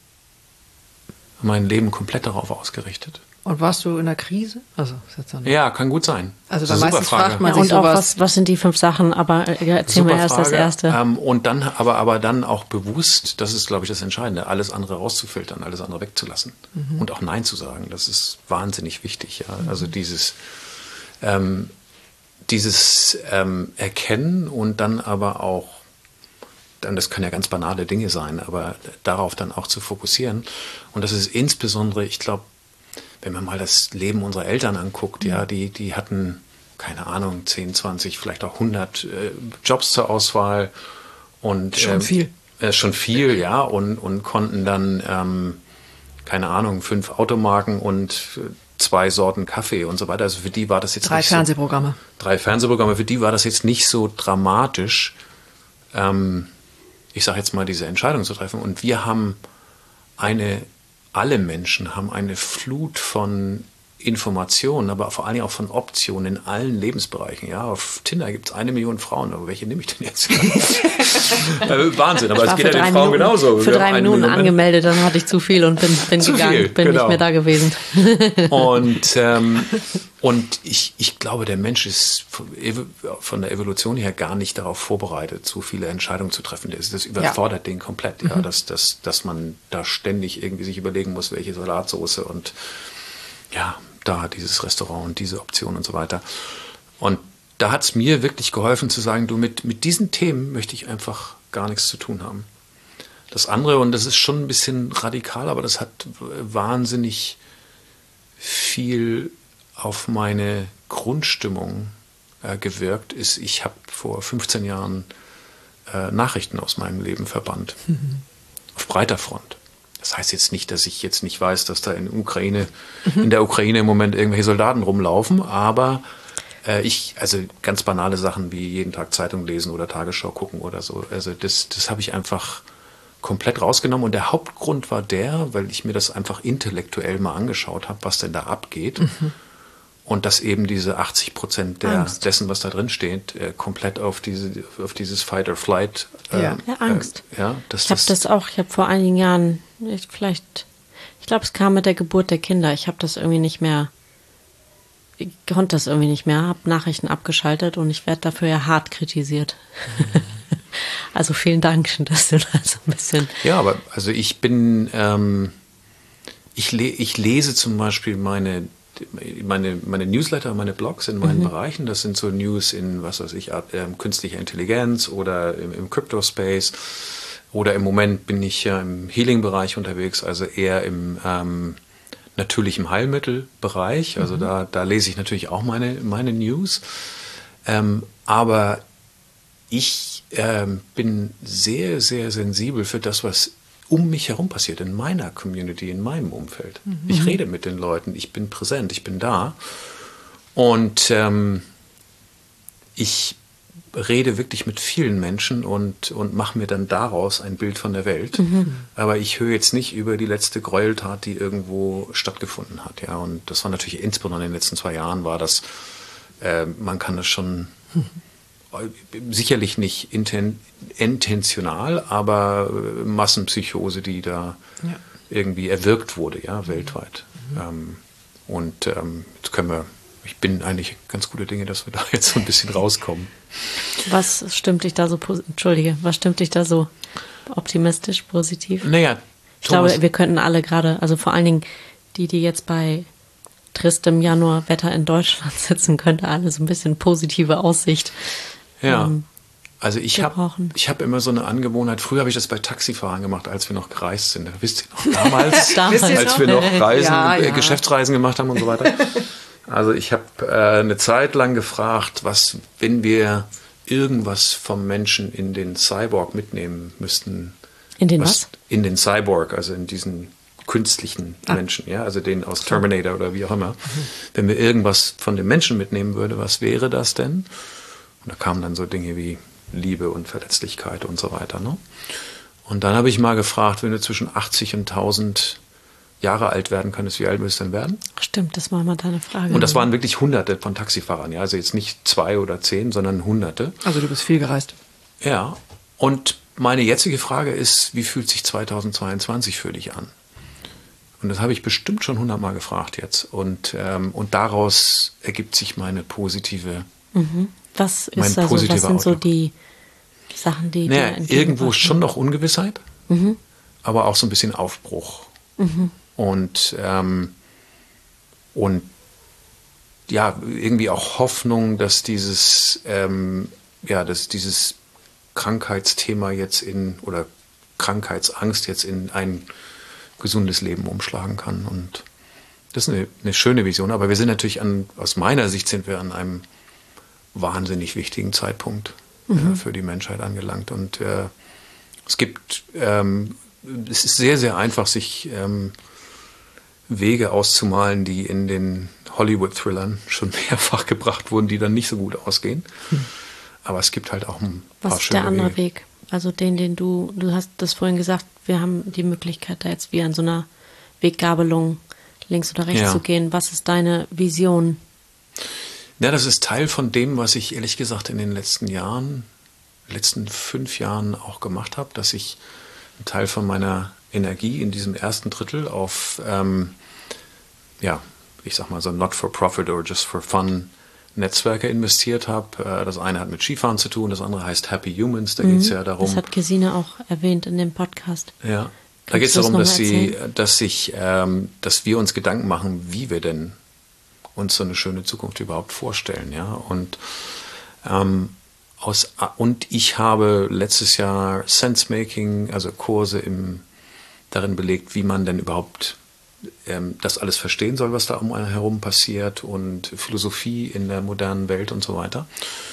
mein Leben komplett darauf ausgerichtet. Und warst du in der Krise? Also, ist jetzt dann ja, kann gut sein. Also da meistens fragt man ja, sich und sowas. Auch, was, was sind die fünf Sachen? Aber äh, erzähl mir erst das Erste. Ähm, und dann, aber, aber dann auch bewusst, das ist, glaube ich, das Entscheidende, alles andere rauszufiltern, alles andere wegzulassen. Mhm. Und auch Nein zu sagen. Das ist wahnsinnig wichtig. Ja? Mhm. Also dieses, ähm, dieses ähm, Erkennen und dann aber auch, dann, das können ja ganz banale Dinge sein, aber darauf dann auch zu fokussieren. Und das ist insbesondere, ich glaube, wenn man mal das Leben unserer Eltern anguckt, ja, die, die hatten, keine Ahnung, zehn, zwanzig, vielleicht auch hundert äh, Jobs zur Auswahl. Und, schon ähm, viel. Äh, schon viel, ja, und, und konnten dann, ähm, keine Ahnung, fünf Automarken und zwei Sorten Kaffee und so weiter. Also für die war das jetzt drei nicht Fernsehprogramme. So, drei Fernsehprogramme. Für die war das jetzt nicht so dramatisch, ähm, ich sage jetzt mal, diese Entscheidung zu treffen. Und wir haben eine, alle Menschen haben eine Flut von Informationen, aber vor allen Dingen auch von Optionen in allen Lebensbereichen. Ja, auf Tinder gibt es eine Million Frauen, aber welche nehme ich denn jetzt? Wahnsinn, aber es geht ja den Frauen Minuten, genauso. Für drei Minuten Million angemeldet, dann hatte ich zu viel und bin, bin zu gegangen, viel, bin genau. nicht mehr da gewesen. Und, ähm, und ich, ich glaube, der Mensch ist von der Evolution her gar nicht darauf vorbereitet, so viele Entscheidungen zu treffen. Das, das überfordert ja. den komplett, ja, mhm. dass, dass, dass man da ständig irgendwie sich überlegen muss, welche Salatsoße und ja, da dieses Restaurant und diese Option und so weiter. Und da hat es mir wirklich geholfen zu sagen, du, mit, mit diesen Themen möchte ich einfach gar nichts zu tun haben. Das andere, und das ist schon ein bisschen radikal, aber das hat wahnsinnig viel auf meine Grundstimmung äh, gewirkt, ist, ich habe vor fünfzehn Jahren äh, Nachrichten aus meinem Leben verbannt. Mhm. Auf breiter Front. Das heißt jetzt nicht, dass ich jetzt nicht weiß, dass da in Ukraine, mhm. in der Ukraine im Moment irgendwelche Soldaten rumlaufen, aber äh, ich, also ganz banale Sachen wie jeden Tag Zeitung lesen oder Tagesschau gucken oder so, also das, das habe ich einfach komplett rausgenommen und der Hauptgrund war der, weil ich mir das einfach intellektuell mal angeschaut habe, was denn da abgeht mhm. und dass eben diese achtzig Prozent der, dessen, was da drin steht, äh, komplett auf diese, auf dieses Fight or Flight äh, ja. ja, Angst. Äh, ja, das, ich habe das, das auch, ich habe vor einigen Jahren, ich, vielleicht, ich glaube, es kam mit der Geburt der Kinder, ich habe das irgendwie nicht mehr, ich konnte das irgendwie nicht mehr, habe Nachrichten abgeschaltet und ich werde dafür ja hart kritisiert. Mhm. Also vielen Dank, dass du da so ein bisschen... Ja, aber also ich bin, ähm, ich, le- ich lese zum Beispiel meine, meine, meine Newsletter, meine Blogs in meinen mhm. Bereichen. Das sind so News in, was weiß ich, äh, künstlicher Intelligenz oder im, im Crypto-Space. Oder im Moment bin ich ja im Healing-Bereich unterwegs, also eher im ähm, natürlichen Heilmittelbereich. Also mhm. da, da lese ich natürlich auch meine, meine News. Ähm, aber ich ähm, bin sehr, sehr sensibel für das, was um mich herum passiert, in meiner Community, in meinem Umfeld. Mhm. Ich rede mit den Leuten, ich bin präsent, ich bin da. Und ähm, ich rede wirklich mit vielen Menschen und, und mache mir dann daraus ein Bild von der Welt. Mhm. Aber ich höre jetzt nicht über die letzte Gräueltat, die irgendwo stattgefunden hat. Ja, und das war natürlich insbesondere in den letzten zwei Jahren, war das, äh, man kann das schon... Mhm. Sicherlich nicht inten, intentional, aber Massenpsychose, die da ja. irgendwie erwirkt wurde, ja, weltweit. Mhm. Ähm, und ähm, jetzt können wir ich bin eigentlich ganz gute Dinge, dass wir da jetzt so ein bisschen rauskommen. Was stimmt dich da so, Entschuldige, was stimmt dich da so optimistisch, positiv? Naja, ich Thomas, glaube, wir könnten alle gerade, also vor allen Dingen die, die jetzt bei tristem Januarwetter in Deutschland sitzen, könnte alle so ein bisschen positive Aussicht. Ja, ähm, also ich habe ich hab immer so eine Angewohnheit, früher habe ich das bei Taxifahrern gemacht, als wir noch gereist sind. Wisst ihr noch, damals, damals. als wir noch Reisen, ja, ja. Äh, Geschäftsreisen gemacht haben und so weiter. Also ich habe äh, eine Zeit lang gefragt, was, wenn wir irgendwas vom Menschen in den Cyborg mitnehmen müssten. In den was? was? In den Cyborg, also in diesen künstlichen ah. Menschen, ja, also den aus Terminator oder wie auch immer. Mhm. Wenn wir irgendwas von dem Menschen mitnehmen würde, was wäre das denn? Und da kamen dann so Dinge wie Liebe und Verletzlichkeit und so weiter. Ne? Und dann habe ich mal gefragt, wenn du zwischen achtzig und tausend Jahre alt werden könntest, wie alt würdest du denn werden? Stimmt, das war mal deine Frage. Und das waren wirklich Hunderte von Taxifahrern, ja, also jetzt nicht zwei oder zehn, sondern Hunderte. Also du bist viel gereist. Ja, und meine jetzige Frage ist, wie fühlt sich zweitausendzweiundzwanzig für dich an? Und das habe ich bestimmt schon hundertmal gefragt jetzt. Und, ähm, und daraus ergibt sich meine positive mhm. Was ist also, was sind Outlook. so die Sachen, die naja, dir irgendwo schon noch Ungewissheit, mhm. aber auch so ein bisschen Aufbruch. Mhm. Und, ähm, und ja, irgendwie auch Hoffnung, dass dieses, ähm, ja, dass dieses Krankheitsthema jetzt in, oder Krankheitsangst jetzt in ein gesundes Leben umschlagen kann. Und das ist eine, eine schöne Vision. Aber wir sind natürlich an, aus meiner Sicht sind wir an einem wahnsinnig wichtigen Zeitpunkt mhm. äh, für die Menschheit angelangt. Und äh, es gibt, ähm, es ist sehr, sehr einfach, sich ähm, Wege auszumalen, die in den Hollywood-Thrillern schon mehrfach gebracht wurden, die dann nicht so gut ausgehen. Hm. Aber es gibt halt auch ein paar Was ist schöne der andere Wege. Weg? Also den, den du, du hast das vorhin gesagt, wir haben die Möglichkeit, da jetzt wie an so einer Weggabelung links oder rechts ja. zu gehen. Was ist deine Vision? Ja, das ist Teil von dem, was ich ehrlich gesagt in den letzten Jahren, letzten fünf Jahren auch gemacht habe, dass ich einen Teil von meiner Energie in diesem ersten Drittel auf, ähm, ja, ich sag mal so Not-for-Profit or Just-for-Fun Netzwerke investiert habe. Das eine hat mit Skifahren zu tun, das andere heißt Happy Humans, da mhm, geht es ja darum. Das hat Gesine auch erwähnt in dem Podcast. Ja, da geht es darum, dass sie, dass sich, ähm, dass wir uns Gedanken machen, wie wir denn uns so eine schöne Zukunft überhaupt vorstellen, ja. Und ähm, aus und ich habe letztes Jahr Sense-Making, also Kurse im darin belegt, wie man denn überhaupt ähm, das alles verstehen soll, was da um einen herum passiert, und Philosophie in der modernen Welt und so weiter.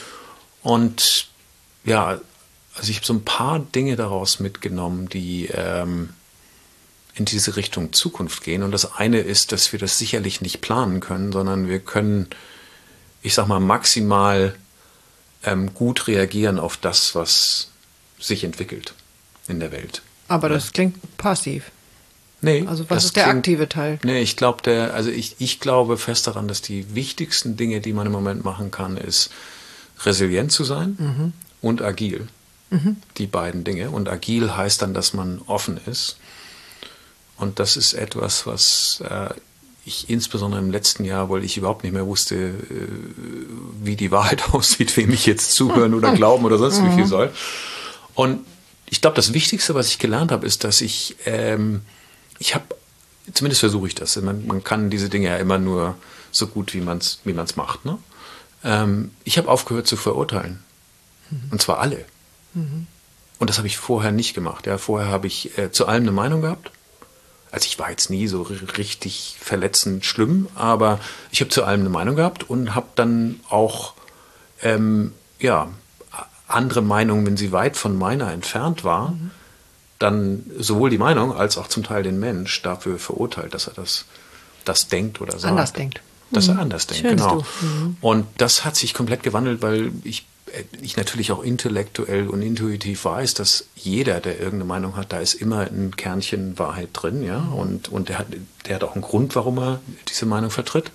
Und ja, also ich habe so ein paar Dinge daraus mitgenommen, die ähm, in diese Richtung Zukunft gehen. Und das eine ist, dass wir das sicherlich nicht planen können, sondern wir können, ich sag mal, maximal ähm, gut reagieren auf das, was sich entwickelt in der Welt. Aber das klingt passiv. Nee, also was das ist der klingt, aktive Teil? Nee, ich glaube, der, also ich, ich glaube fest daran, dass die wichtigsten Dinge, die man im Moment machen kann, ist resilient zu sein mhm. und agil. Mhm. Die beiden Dinge. Und agil heißt dann, dass man offen ist. Und das ist etwas, was äh, ich insbesondere im letzten Jahr, weil ich überhaupt nicht mehr wusste, äh, wie die Wahrheit aussieht, wem ich jetzt zuhören oder glauben oder sonst wie viel soll. Und ich glaube, das Wichtigste, was ich gelernt habe, ist, dass ich, ähm, ich habe, zumindest versuche ich das, man, man kann diese Dinge ja immer nur so gut, wie man es wie man's macht. Ne? Ähm, ich habe aufgehört zu verurteilen. Mhm. Und zwar alle. Mhm. Und das habe ich vorher nicht gemacht. Ja, vorher habe ich äh, zu allem eine Meinung gehabt. Also ich war jetzt nie so richtig verletzend schlimm, aber ich habe zu allem eine Meinung gehabt und habe dann auch ähm, ja, andere Meinungen, wenn sie weit von meiner entfernt war, mhm. dann sowohl die Meinung als auch zum Teil den Mensch dafür verurteilt, dass er das, das denkt oder sagt. Anders denkt. Dass er mhm. anders denkt, Schönst genau. Mhm. Und das hat sich komplett gewandelt, weil ich ich natürlich auch intellektuell und intuitiv weiß, dass jeder, der irgendeine Meinung hat, da ist immer ein Kernchen Wahrheit drin, ja, und, und der hat, der hat auch einen Grund, warum er diese Meinung vertritt.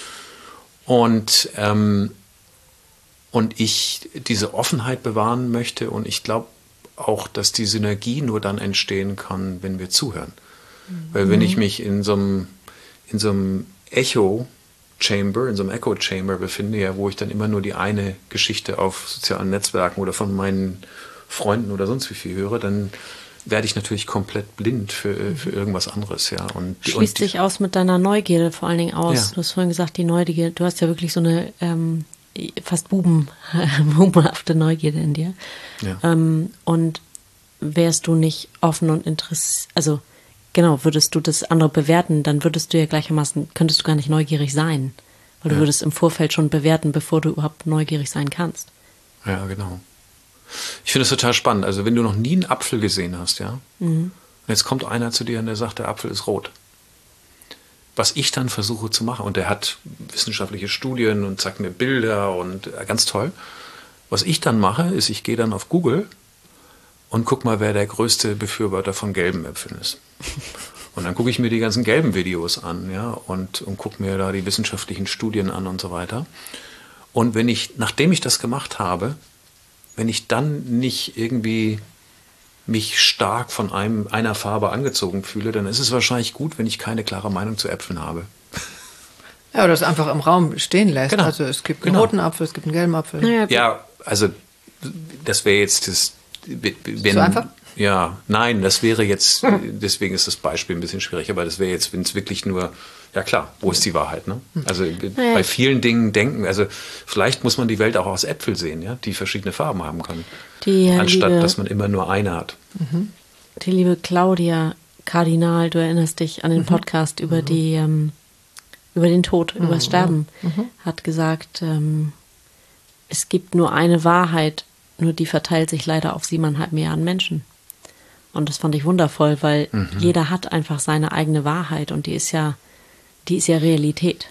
Und, ähm, und ich diese Offenheit bewahren möchte, und ich glaube auch, dass die Synergie nur dann entstehen kann, wenn wir zuhören. Mhm. Weil wenn ich mich in so einem, in so einem Echo Chamber, in so einem Echo Chamber befinde, ja, wo ich dann immer nur die eine Geschichte auf sozialen Netzwerken oder von meinen Freunden oder sonst wie viel höre, dann werde ich natürlich komplett blind für, für irgendwas anderes, ja. Und, Schließt und sich aus mit deiner Neugierde vor allen Dingen aus. Ja. Du hast vorhin gesagt, die Neugierde, du hast ja wirklich so eine ähm, fast Buben, bubenhafte Neugierde in dir. Ja. Ähm, und wärst du nicht offen und interessiert, also genau, würdest du das andere bewerten, dann würdest du ja gleichermaßen, könntest du gar nicht neugierig sein. Weil du Ja. würdest im Vorfeld schon bewerten, bevor du überhaupt neugierig sein kannst. Ja, genau. Ich finde es total spannend. Also wenn du noch nie einen Apfel gesehen hast, ja, Mhm. und jetzt kommt einer zu dir und der sagt, der Apfel ist rot. Was ich dann versuche zu machen, und der hat wissenschaftliche Studien und zeigt mir Bilder und äh, ganz toll. Was ich dann mache, ist, ich gehe dann auf Google und guck mal, wer der größte Befürworter von gelben Äpfeln ist. Und dann gucke ich mir die ganzen gelben Videos an, ja, und, und gucke mir da die wissenschaftlichen Studien an und so weiter. Und wenn ich, nachdem ich das gemacht habe, wenn ich dann nicht irgendwie mich stark von einem, einer Farbe angezogen fühle, dann ist es wahrscheinlich gut, wenn ich keine klare Meinung zu Äpfeln habe. Ja, oder es einfach im Raum stehen lässt. Genau. Also es gibt einen Genau. roten Apfel, es gibt einen gelben Apfel. Naja, Ja, also das wäre jetzt das... Wenn, So einfach? Ja, nein, das wäre jetzt, deswegen ist das Beispiel ein bisschen schwierig, aber das wäre jetzt, wenn es wirklich nur, ja klar, wo ist die Wahrheit, ne? Also Naja. bei vielen Dingen denken, also vielleicht muss man die Welt auch aus Äpfel sehen, ja, die verschiedene Farben haben können, Die, äh, anstatt liebe- dass man immer nur eine hat. Die liebe Claudia Kardinal, du erinnerst dich an den Podcast über die ähm, über den Tod, über das Sterben, hat gesagt, ähm, es gibt nur eine Wahrheit, nur die verteilt sich leider auf siebeneinhalb Milliarden Menschen. Und das fand ich wundervoll, weil jeder hat einfach seine eigene Wahrheit und die ist ja, die ist ja Realität.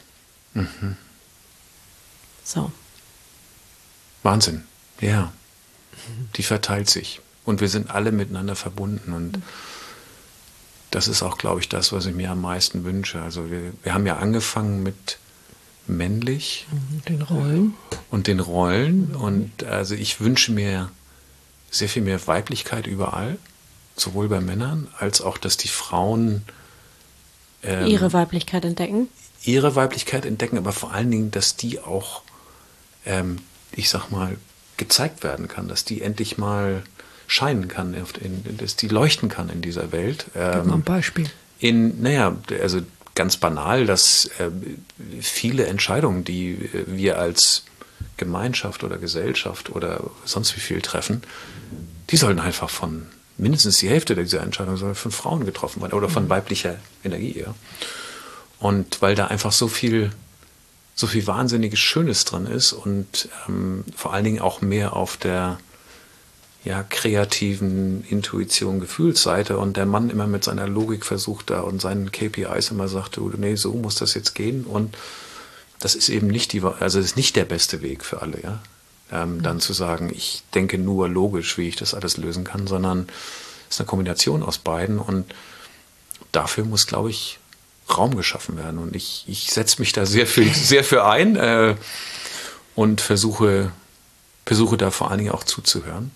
So. Wahnsinn, ja, die verteilt sich und wir sind alle miteinander verbunden und das ist auch, glaube ich, das, was ich mir am meisten wünsche. Also wir, wir haben ja angefangen mit männlich Den Rollen. und den Rollen. Und also ich wünsche mir sehr viel mehr Weiblichkeit überall, sowohl bei Männern, als auch, dass die Frauen ähm, Ihre Weiblichkeit entdecken. ihre Weiblichkeit entdecken, aber vor allen Dingen, dass die auch, ähm, ich sag mal, gezeigt werden kann, dass die endlich mal scheinen kann, in, dass die leuchten kann in dieser Welt. Gib mal Ähm, ein Beispiel. in, naja, also ganz banal, dass äh, viele Entscheidungen, die äh, wir als Gemeinschaft oder Gesellschaft oder sonst wie viel treffen, die sollten einfach von, mindestens die Hälfte dieser Entscheidungen soll von Frauen getroffen werden oder von weiblicher Energie, ja. Und weil da einfach so viel, so viel wahnsinniges Schönes drin ist und ähm, vor allen Dingen auch mehr auf der ja, kreativen Intuition, Gefühlsseite und der Mann immer mit seiner Logik versucht da und seinen K P Is immer sagt, du, nee, so muss das jetzt gehen und das ist eben nicht die, also das ist nicht der beste Weg für alle, ja, ähm, mhm. dann zu sagen, ich denke nur logisch, wie ich das alles lösen kann, sondern es ist eine Kombination aus beiden und dafür muss, glaube ich, Raum geschaffen werden und ich, ich setze mich da sehr für, sehr für ein äh, und versuche, versuche da vor allen Dingen auch zuzuhören.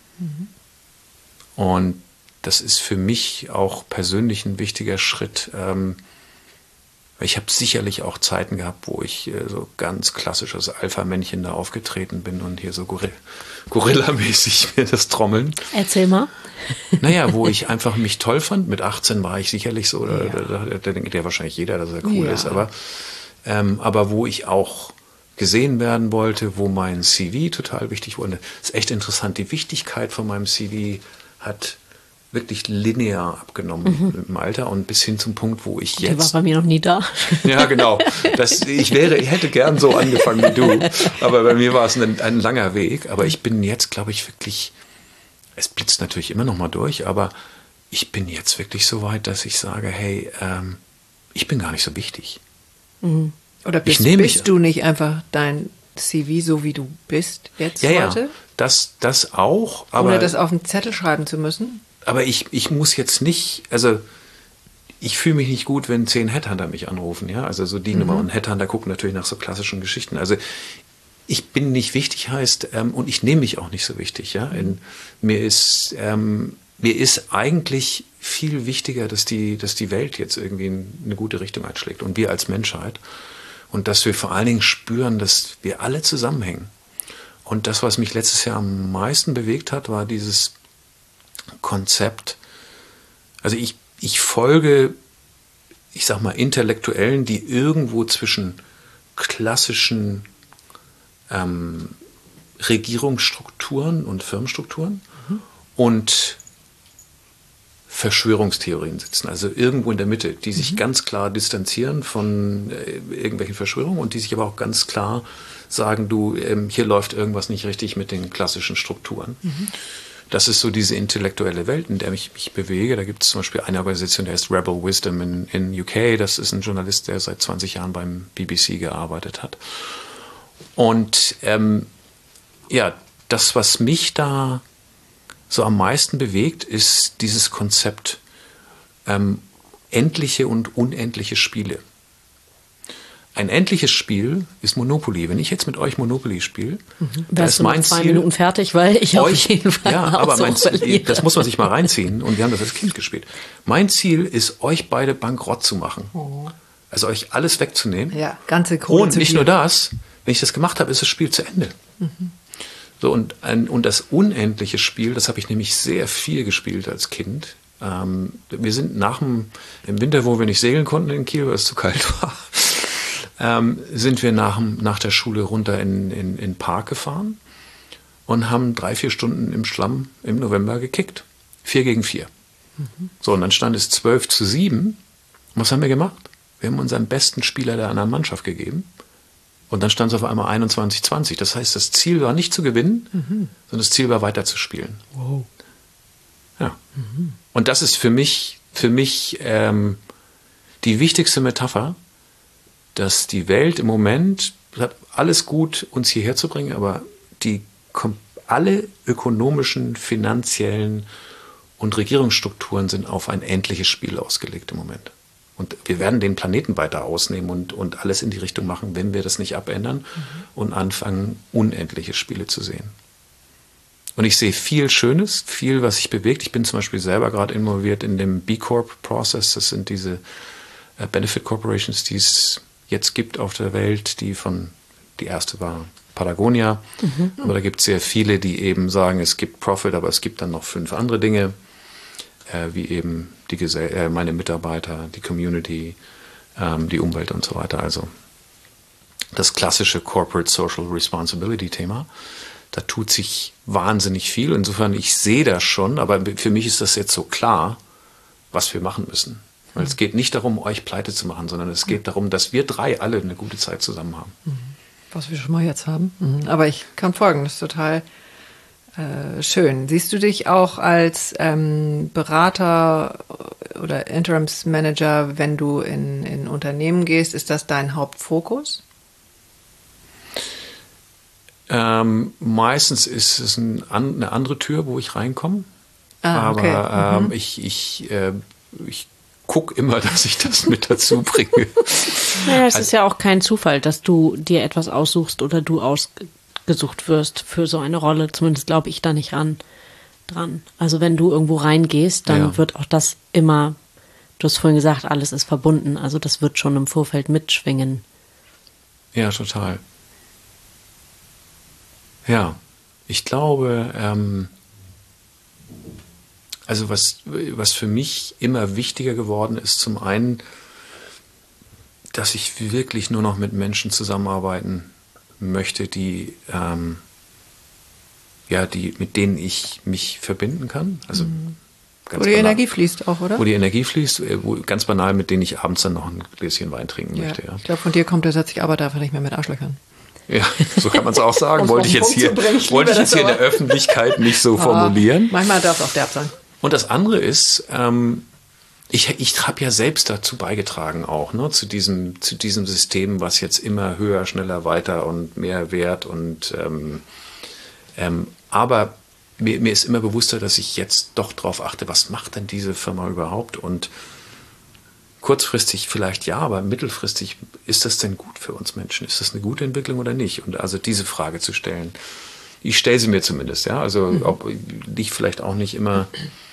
Und das ist für mich auch persönlich ein wichtiger Schritt. Ähm, ich habe sicherlich auch Zeiten gehabt, wo ich äh, so ganz klassisches Alpha-Männchen da aufgetreten bin und hier so Gorilla- Gorilla-mäßig mir das Trommeln. Erzähl mal. Naja, wo ich einfach mich toll fand. Mit achtzehn war ich sicherlich so, da, Ja. da, da, da denkt ja wahrscheinlich jeder, dass er cool Ja. ist. Aber, ähm, aber wo ich auch gesehen werden wollte, wo mein C V total wichtig wurde. Das ist echt interessant. Die Wichtigkeit von meinem C V hat wirklich linear abgenommen mhm. im Alter und bis hin zum Punkt, wo ich Der war jetzt... bei mir noch nie da. Ja, genau. Das, ich wäre, ich hätte gern so angefangen wie du, aber bei mir war es ein, ein langer Weg. Aber ich bin jetzt, glaube ich, wirklich... Es blitzt natürlich immer noch mal durch, aber ich bin jetzt wirklich so weit, dass ich sage, hey, ähm, ich bin gar nicht so wichtig. Mhm. Oder bist, Ich nehme bist mich- du nicht einfach dein C V so, wie du bist jetzt Ja, heute? ja, das, das auch, aber... Ohne das auf den Zettel schreiben zu müssen? Aber ich, ich muss jetzt nicht, also ich fühle mich nicht gut, wenn zehn Headhunter mich anrufen, ja. Also so die Nummer. Und Headhunter gucken natürlich nach so klassischen Geschichten. Also ich bin nicht wichtig heißt, ähm, und ich nehme mich auch nicht so wichtig, ja. In, mir ist, ähm, mir ist eigentlich viel wichtiger, dass die, dass die Welt jetzt irgendwie in eine gute Richtung einschlägt und wir als Menschheit. und dass wir vor allen Dingen spüren, dass wir alle zusammenhängen. Und das, was mich letztes Jahr am meisten bewegt hat, war dieses Konzept. Also ich, ich folge, ich sag mal, Intellektuellen, die irgendwo zwischen klassischen ähm, Regierungsstrukturen und Firmenstrukturen mhm. und Verschwörungstheorien sitzen, also irgendwo in der Mitte, die sich mhm. ganz klar distanzieren von äh, irgendwelchen Verschwörungen und die sich aber auch ganz klar sagen, du, ähm, hier läuft irgendwas nicht richtig mit den klassischen Strukturen. Mhm. Das ist so diese intellektuelle Welt, in der ich mich bewege. Da gibt es zum Beispiel eine Organisation, die heißt Rebel Wisdom in, in U K. Das ist ein Journalist, der seit zwanzig Jahren beim B B C gearbeitet hat. Und ähm, ja, das, was mich da so am meisten bewegt, ist dieses Konzept ähm, endliche und unendliche Spiele. Ein endliches Spiel ist Monopoly. Wenn ich jetzt mit euch Monopoly spiele, mhm. da ist mein zwei Ziel, Minuten fertig, weil ich euch, auf jeden Fall ja, aber mein Ziel, das muss man sich mal reinziehen und wir haben das als Kind gespielt. Mein Ziel ist, euch beide bankrott zu machen. Oh. Also euch alles wegzunehmen. Ja, ganze Kohle. Und nicht nur das, wenn ich das gemacht habe, ist das Spiel zu Ende. Mhm. So, und, ein, und das unendliche Spiel, das habe ich nämlich sehr viel gespielt als Kind. Ähm, wir sind nach dem, im Winter, wo wir nicht segeln konnten in Kiel, weil es zu kalt war, ähm, sind wir nach, nach der Schule runter in, in, in den Park gefahren und haben drei, vier Stunden im Schlamm im November gekickt. Vier gegen vier. Mhm. So, und dann stand es zwölf zu sieben. Was haben wir gemacht? Wir haben unseren besten Spieler der anderen Mannschaft gegeben. Und dann stand es auf einmal einundzwanzig zwanzig. Das heißt, das Ziel war nicht zu gewinnen, mhm. sondern das Ziel war weiterzuspielen. Wow. Ja. Mhm. Und das ist für mich, für mich ähm, die wichtigste Metapher, dass die Welt im Moment hat alles gut, uns hierher zu bringen, aber die alle ökonomischen, finanziellen und Regierungsstrukturen sind auf ein endliches Spiel ausgelegt im Moment. Und wir werden den Planeten weiter ausnehmen und, und alles in die Richtung machen, wenn wir das nicht abändern mhm. und anfangen, unendliche Spiele zu sehen. Und ich sehe viel Schönes, viel, was sich bewegt. Ich bin zum Beispiel selber gerade involviert in dem B Corp Process. Das sind diese äh, Benefit Corporations, die es jetzt gibt auf der Welt, die von, die erste war Patagonia. Mhm. Aber da gibt es sehr viele, die eben sagen, es gibt Profit, aber es gibt dann noch fünf andere Dinge, äh, wie eben die Gesell- äh, meine Mitarbeiter, die Community, ähm, die Umwelt und so weiter. Also das klassische Corporate Social Responsibility Thema. Da tut sich wahnsinnig viel. Insofern, ich sehe das schon, aber für mich ist das jetzt so klar, was wir machen müssen. Weil mhm. es geht nicht darum, euch pleite zu machen, sondern es geht darum, dass wir drei alle eine gute Zeit zusammen haben. Mhm. Was wir schon mal jetzt haben. Mhm. Aber ich kann folgen, das ist total äh, schön. Siehst du dich auch als ähm, Berater oder Interimsmanager, wenn du in, in Unternehmen gehst? Ist das dein Hauptfokus? Ähm, meistens ist es ein, eine andere Tür, wo ich reinkomme. Ah, okay. Aber ähm, mhm. ich, ich, äh, ich gucke immer, dass ich das mit dazu bringe. Naja, es also, ist ja auch kein Zufall, dass du dir etwas aussuchst oder du ausgesucht wirst für so eine Rolle. Zumindest glaube ich da nicht ran, dran. Also wenn du irgendwo reingehst, dann ja. wird auch das immer, du hast vorhin gesagt, alles ist verbunden. Also das wird schon im Vorfeld mitschwingen. Ja, total. Ja, ich glaube, ähm, also was, was für mich immer wichtiger geworden ist, zum einen, dass ich wirklich nur noch mit Menschen zusammenarbeiten möchte, die, ähm, ja, die, mit denen ich mich verbinden kann. Also mhm. ganz wo die banal, Energie fließt auch, oder? Wo die Energie fließt, wo, ganz banal, mit denen ich abends dann noch ein Gläschen Wein trinken ja. möchte. Ja. Ich glaube, von dir kommt der Satz, ich arbeite einfach nicht mehr mit Arschlöchern. Ja, so kann man es auch sagen. wollte ich jetzt hier, bringen, ich wollte ich jetzt hier in der Öffentlichkeit nicht so formulieren. Oh, manchmal darf es auch derb sein. Und das andere ist, ähm, ich, ich habe ja selbst dazu beigetragen auch, ne, zu diesem, zu diesem System, was jetzt immer höher, schneller, weiter und mehr wert und ähm, ähm, aber mir, mir ist immer bewusster, dass ich jetzt doch drauf achte, was macht denn diese Firma überhaupt und kurzfristig vielleicht ja, aber mittelfristig, ist das denn gut für uns Menschen? Ist das eine gute Entwicklung oder nicht? Und also diese Frage zu stellen, ich stelle sie mir zumindest, ja, also mhm. ob ich vielleicht auch nicht immer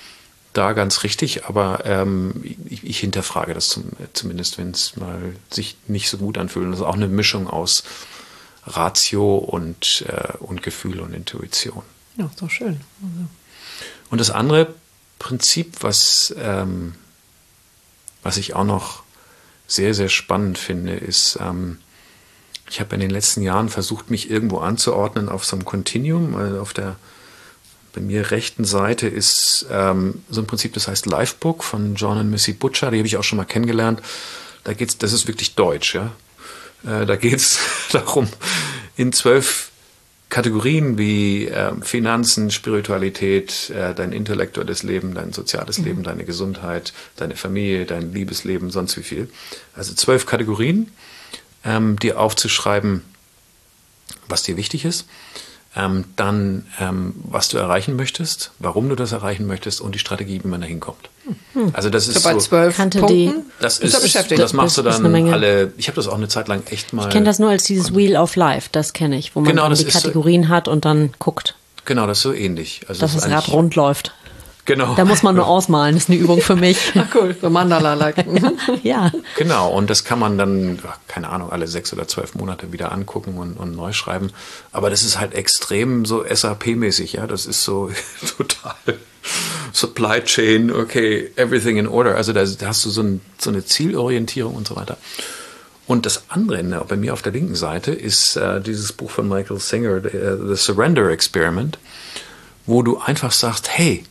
da ganz richtig, aber ähm, ich, ich hinterfrage das zum, zumindest, wenn es mal sich nicht so gut anfühlt. Und das ist auch eine Mischung aus Ratio und, äh, und Gefühl und Intuition. Ja, ist doch schön. Also. Und das andere Prinzip, was, ähm, was ich auch noch sehr, sehr spannend finde, ist, ähm, ich habe in den letzten Jahren versucht, mich irgendwo anzuordnen auf so einem Continuum. Also auf der bei mir rechten Seite ist ähm, so ein Prinzip, das heißt Livebook von John und Missy Butcher. Die habe ich auch schon mal kennengelernt. Da geht's, das ist wirklich deutsch, ja. Äh, da geht es darum, in zwölf Kategorien wie äh, Finanzen, Spiritualität, äh, dein intellektuelles Leben, dein soziales mhm. Leben, deine Gesundheit, deine Familie, dein Liebesleben, sonst wie viel. Also zwölf Kategorien, ähm, dir aufzuschreiben, was dir wichtig ist. Ähm, dann, ähm, was du erreichen möchtest, warum du das erreichen möchtest und die Strategie, wie man da hinkommt. Hm. Also das ist so bei zwölf Kannte Punkten. Die, das ist ist, beschäftigt. das machst du Das ist dann eine Menge. alle. Ich habe das auch eine Zeit lang echt mal. Ich kenne das nur als dieses Wheel of Life, das kenne ich, wo man Genau, dann das die ist so- Kategorien hat und dann guckt, Genau, das ist so ähnlich. Also dass das das ist Rad eigentlich- rund läuft. Genau. Da muss man nur ausmalen, das ist eine Übung für mich. Ach cool, so Mandala-like. Ja. Genau, und das kann man dann, keine Ahnung, alle sechs oder zwölf Monate wieder angucken und, und neu schreiben. Aber das ist halt extrem so S A P-mäßig, ja. Das ist so total Supply Chain, okay, everything in order. Also da, da hast du so, ein, so eine Zielorientierung und so weiter. Und das andere, ne, bei mir auf der linken Seite, ist äh, dieses Buch von Michael Singer, The, The Surrender Experiment, wo du einfach sagst, hey,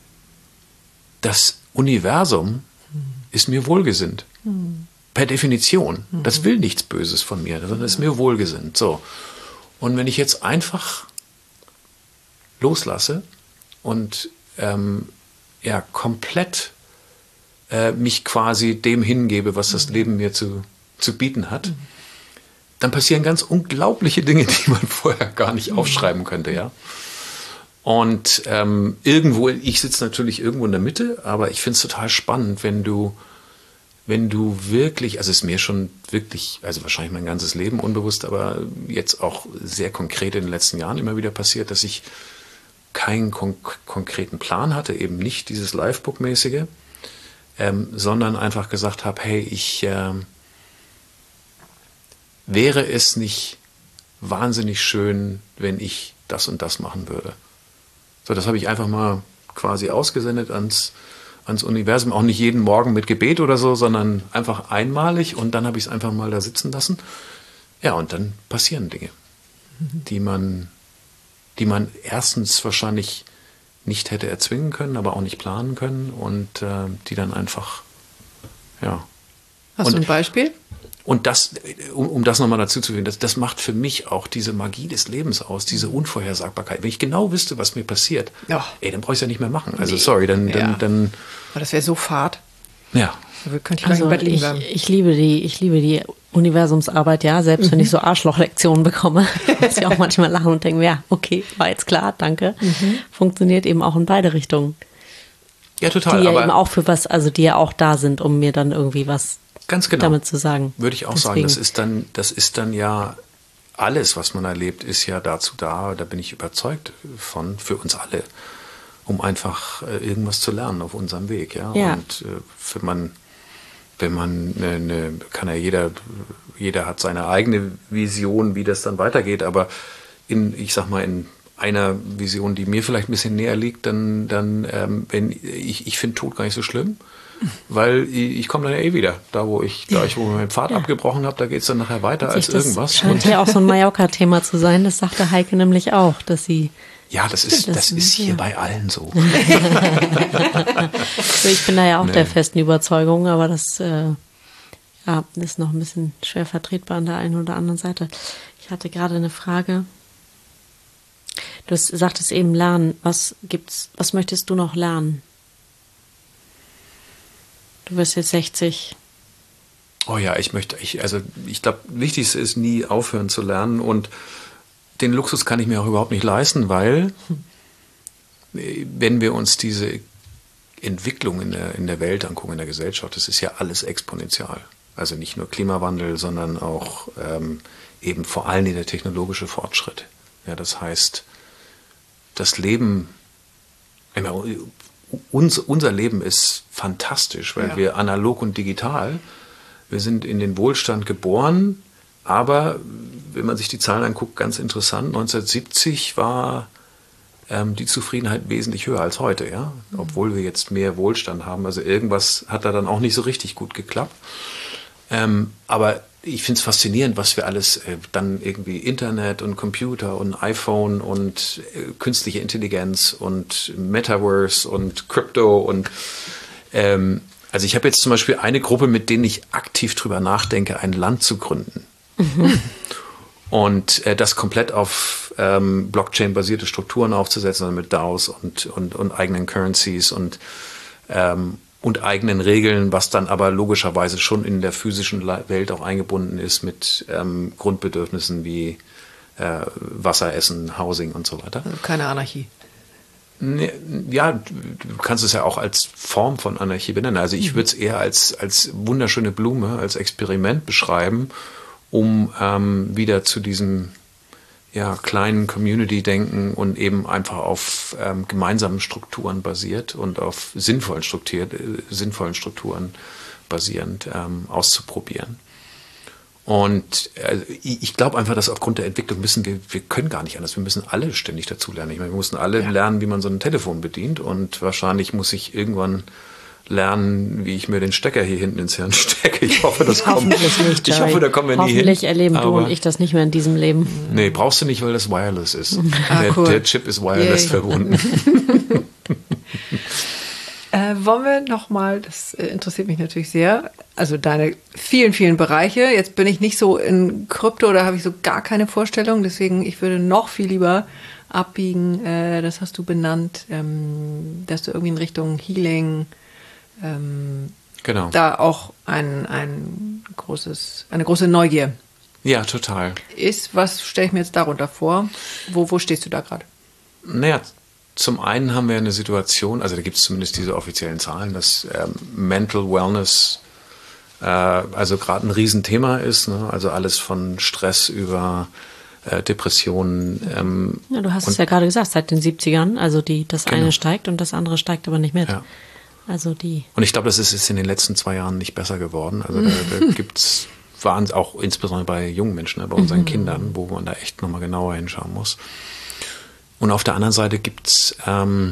das Universum ist mir wohlgesinnt. Per Definition. Das will nichts Böses von mir, sondern ist mir wohlgesinnt. So. Und wenn ich jetzt einfach loslasse und ähm, ja, komplett äh, mich quasi dem hingebe, was das Leben mir zu, zu bieten hat, dann passieren ganz unglaubliche Dinge, die man vorher gar nicht aufschreiben könnte, ja. Und ähm, irgendwo, ich sitze natürlich irgendwo in der Mitte, aber ich finde es total spannend, wenn du, wenn du wirklich, also es ist mir schon wirklich, also wahrscheinlich mein ganzes Leben unbewusst, aber jetzt auch sehr konkret in den letzten Jahren immer wieder passiert, dass ich keinen konk- konkreten Plan hatte, eben nicht dieses Livebook-mäßige, ähm, sondern einfach gesagt habe, hey, ich ähm, wäre es nicht wahnsinnig schön, wenn ich das und das machen würde. So, das habe ich einfach mal quasi ausgesendet ans, ans Universum. Auch nicht jeden Morgen mit Gebet oder so, sondern einfach einmalig. Und dann habe ich es einfach mal da sitzen lassen. Ja, und dann passieren Dinge, die man, die man erstens wahrscheinlich nicht hätte erzwingen können, aber auch nicht planen können. Und äh, die dann einfach, ja. Hast und, du ein Beispiel? Und das, um, um das nochmal dazu zu fügen, das, das macht für mich auch diese Magie des Lebens aus, diese Unvorhersagbarkeit. Wenn ich genau wüsste, was mir passiert, Ja. ey, dann brauche ich es ja nicht mehr machen. Also Nee. sorry, dann, dann, Ja. dann Aber das wäre so fad. ja. Da könnte ich gleich Also im Bett liegen ich, bleiben. ich liebe die, ich liebe die Universumsarbeit, ja, selbst wenn ich so Arschlochlektionen bekomme, muss ich auch manchmal lachen und denken, ja, okay, war jetzt klar, danke. Funktioniert eben auch in beide Richtungen. Ja, total. Die ja aber eben auch für was, also die ja auch da sind, um mir dann irgendwie was ganz genau. damit zu sagen. Würde ich auch Deswegen. sagen, das ist dann, das ist dann ja alles, was man erlebt, ist ja dazu da, da bin ich überzeugt von, für uns alle, um einfach äh, irgendwas zu lernen auf unserem Weg, ja. Ja. Und äh, wenn man, wenn man eine, eine, kann ja jeder, jeder hat seine eigene Vision, wie das dann weitergeht, aber in, ich sag mal, in einer Vision, die mir vielleicht ein bisschen näher liegt, dann, dann ähm, wenn ich, ich finde Tod gar nicht so schlimm. Weil ich, ich komme dann ja eh wieder. Da, wo ich, da ich wo ich meinen Pfad Ja. abgebrochen habe, da geht es dann nachher weiter als Das irgendwas. scheint ja auch so ein Mallorca-Thema zu sein. Das sagte Heike nämlich auch, dass sie. Ja, das ist, das das ist- ist hier ja. bei allen so. Ich bin da ja auch Nee. der festen Überzeugung, aber das äh, ja, ist noch ein bisschen schwer vertretbar an der einen oder anderen Seite. Ich hatte gerade eine Frage. Du hast- sagtest eben lernen. Was gibt's? Was möchtest du noch lernen? Du wirst jetzt sechzig. Oh ja, ich möchte, ich, also ich glaube, wichtigste ist nie aufhören zu lernen und den Luxus kann ich mir auch überhaupt nicht leisten, weil äh, wenn wir uns diese Entwicklung in der, in der Welt angucken, in der Gesellschaft, das ist ja alles exponentiell. Also nicht nur Klimawandel, sondern auch ähm, eben vor allem der technologische Fortschritt. Ja, das heißt, das Leben, immer uns, unser Leben ist fantastisch, weil ja. wir analog und digital, wir sind in den Wohlstand geboren, aber wenn man sich die Zahlen anguckt, ganz interessant, neunzehnhundertsiebzig war ähm, die Zufriedenheit wesentlich höher als heute, ja, mhm. obwohl wir jetzt mehr Wohlstand haben. Also irgendwas hat da dann auch nicht so richtig gut geklappt. Ähm, aber ich finde es faszinierend, was wir alles äh, dann irgendwie Internet und Computer und iPhone und äh, künstliche Intelligenz und Metaverse und Crypto und ähm, also ich habe jetzt zum Beispiel eine Gruppe, mit denen ich aktiv drüber nachdenke, ein Land zu gründen. Mhm. Und äh, das komplett auf ähm, Blockchain-basierte Strukturen aufzusetzen, also mit DAOs und, und, und eigenen Currencies und ähm, und eigenen Regeln, was dann aber logischerweise schon in der physischen Welt auch eingebunden ist mit ähm, Grundbedürfnissen wie äh, Wasser, Essen, Housing und so weiter. Also keine Anarchie. Ne, ja, du kannst es ja auch als Form von Anarchie benennen. Also ich mhm. würde es eher als, als wunderschöne Blume, als Experiment beschreiben, um ähm, wieder zu diesem ja, kleinen Community-Denken und eben einfach auf ähm, gemeinsamen Strukturen basiert und auf sinnvollen, strukturiert, äh, sinnvollen Strukturen basierend ähm, auszuprobieren. Und äh, ich glaube einfach, dass aufgrund der Entwicklung müssen wir, wir können gar nicht anders, wir müssen alle ständig dazulernen. Ich meine, wir mussten alle ja. lernen, wie man so ein Telefon bedient und wahrscheinlich muss ich irgendwann lernen, wie ich mir den Stecker hier hinten ins Hirn stecke. Ich hoffe, das kommt. Nicht, ich hoffe, da kommen wir nie hin. Hoffentlich erleben du und ich das nicht mehr in diesem Leben. Nee, brauchst du nicht, weil das wireless ist. Ah, der, cool. der Chip ist wireless Yay. verbunden. äh, wollen wir nochmal, das äh, interessiert mich natürlich sehr, also deine vielen, vielen Bereiche. Jetzt bin ich nicht so in Krypto, da habe ich so gar keine Vorstellung. Deswegen, ich würde noch viel lieber abbiegen, äh, das hast du benannt, ähm, dass du irgendwie in Richtung Healing Ähm, genau. da auch ein, ein großes, eine große Neugier. Ja, total. Ist, was stelle ich mir jetzt darunter vor? Wo, wo stehst du da gerade? Naja, zum einen haben wir eine Situation, also da gibt es zumindest diese offiziellen Zahlen, dass ähm, Mental Wellness äh, also gerade ein Riesenthema ist, ne? Also alles von Stress über äh, Depressionen. Ähm, ja, du hast es ja gerade gesagt, seit den siebzigern, also die, das genau. eine steigt und das andere steigt aber nicht mit. Ja. Also die. Und ich glaube, das ist, ist in den letzten zwei Jahren nicht besser geworden. Also da, da gibt es, waren auch insbesondere bei jungen Menschen, bei unseren mhm. Kindern, wo man da echt nochmal genauer hinschauen muss. Und auf der anderen Seite gibt es ähm,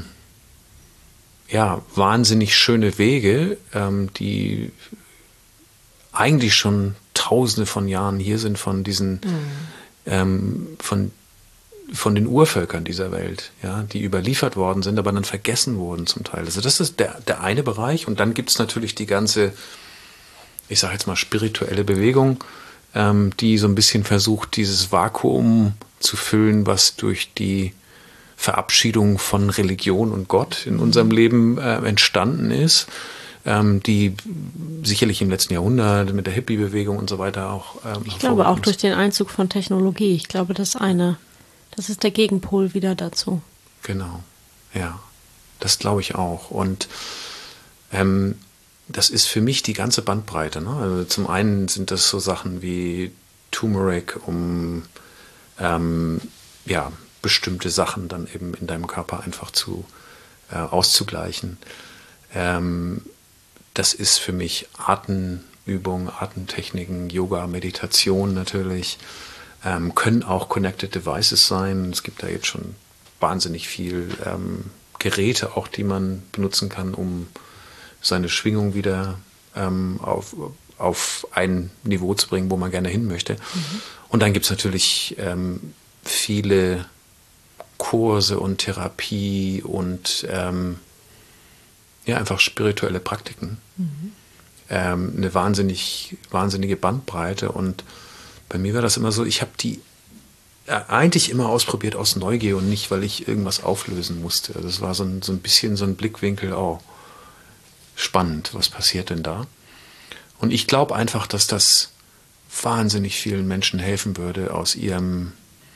ja, wahnsinnig schöne Wege, ähm, die eigentlich schon tausende von Jahren hier sind von diesen, mhm. ähm, von von den Urvölkern dieser Welt, ja, die überliefert worden sind, aber dann vergessen wurden zum Teil. Also das ist der, der eine Bereich. Und dann gibt es natürlich die ganze, ich sage jetzt mal, spirituelle Bewegung, ähm, die so ein bisschen versucht, dieses Vakuum zu füllen, was durch die Verabschiedung von Religion und Gott in unserem Leben äh, entstanden ist, ähm, die sicherlich im letzten Jahrhundert mit der Hippie-Bewegung und so weiter auch ähm, Ich glaube auch durch den Einzug von Technologie. Ich glaube, das eine... Das ist der Gegenpol wieder dazu. Genau, ja, das glaube ich auch. Und ähm, das ist für mich die ganze Bandbreite. Ne? Also zum einen sind das so Sachen wie Turmeric, um ähm, ja, bestimmte Sachen dann eben in deinem Körper einfach zu äh, auszugleichen. Ähm, das ist für mich Atemübung, Atemtechniken, Yoga, Meditation natürlich. Ähm, können auch Connected Devices sein. Es gibt da jetzt schon wahnsinnig viel ähm, Geräte auch, die man benutzen kann, um seine Schwingung wieder ähm, auf, auf ein Niveau zu bringen, wo man gerne hin möchte. Mhm. Und dann gibt es natürlich ähm, viele Kurse und Therapie und ähm, ja, einfach spirituelle Praktiken. Mhm. Ähm, eine wahnsinnig, wahnsinnige Bandbreite. Und bei mir war das immer so, ich habe die eigentlich immer ausprobiert aus Neugier und nicht, weil ich irgendwas auflösen musste. Also es war so ein, so ein bisschen so ein Blickwinkel, oh, spannend, was passiert denn da? Und ich glaube einfach, dass das wahnsinnig vielen Menschen helfen würde, aus ihrem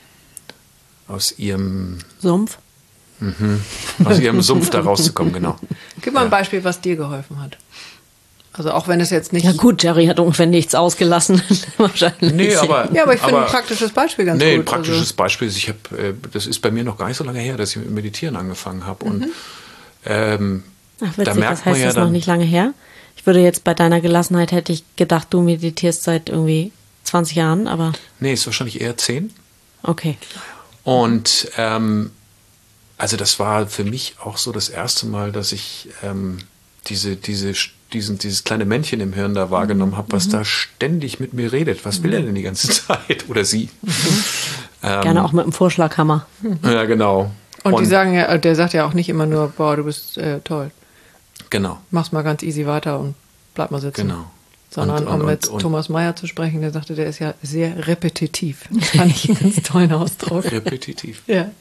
aus ihrem Sumpf? Mhm, aus ihrem Sumpf da rauszukommen, genau. Gib mal ein ja. Beispiel, was dir geholfen hat. Also auch wenn es jetzt nicht... Ja gut, Jerry hat ungefähr nichts ausgelassen, wahrscheinlich. Nee, aber, ja, aber ich finde aber, ein praktisches Beispiel ganz nee, gut. ein praktisches also. Beispiel ist, ich habe, äh, das ist bei mir noch gar nicht so lange her, dass ich mit Meditieren angefangen habe. Und mhm. ähm, Ach, witzig, da merkt das heißt, man ja das ist noch dann, nicht lange her. Ich würde jetzt bei deiner Gelassenheit, hätte ich gedacht, du meditierst seit irgendwie zwanzig Jahren, aber... Nee, ist wahrscheinlich eher zehn. Okay. Und ähm, also das war für mich auch so das erste Mal, dass ich ähm, diese, diese, diesen, dieses kleine Männchen im Hirn da wahrgenommen habe, was mhm. da ständig mit mir redet. Was will er denn die ganze Zeit? Oder sie? Mhm. Ähm, Gerne auch mit einem Vorschlaghammer. Ja, genau. Und, Und die sagen ja, der sagt ja auch nicht immer nur, boah, du bist äh, toll. Genau. Mach's mal ganz easy weiter und bleib mal sitzen. Genau. Sondern und, und, um mit und, Thomas Mayer zu sprechen, der sagte, der ist ja sehr repetitiv. Das fand ich einen ganz tollen Ausdruck. Repetitiv. Ja.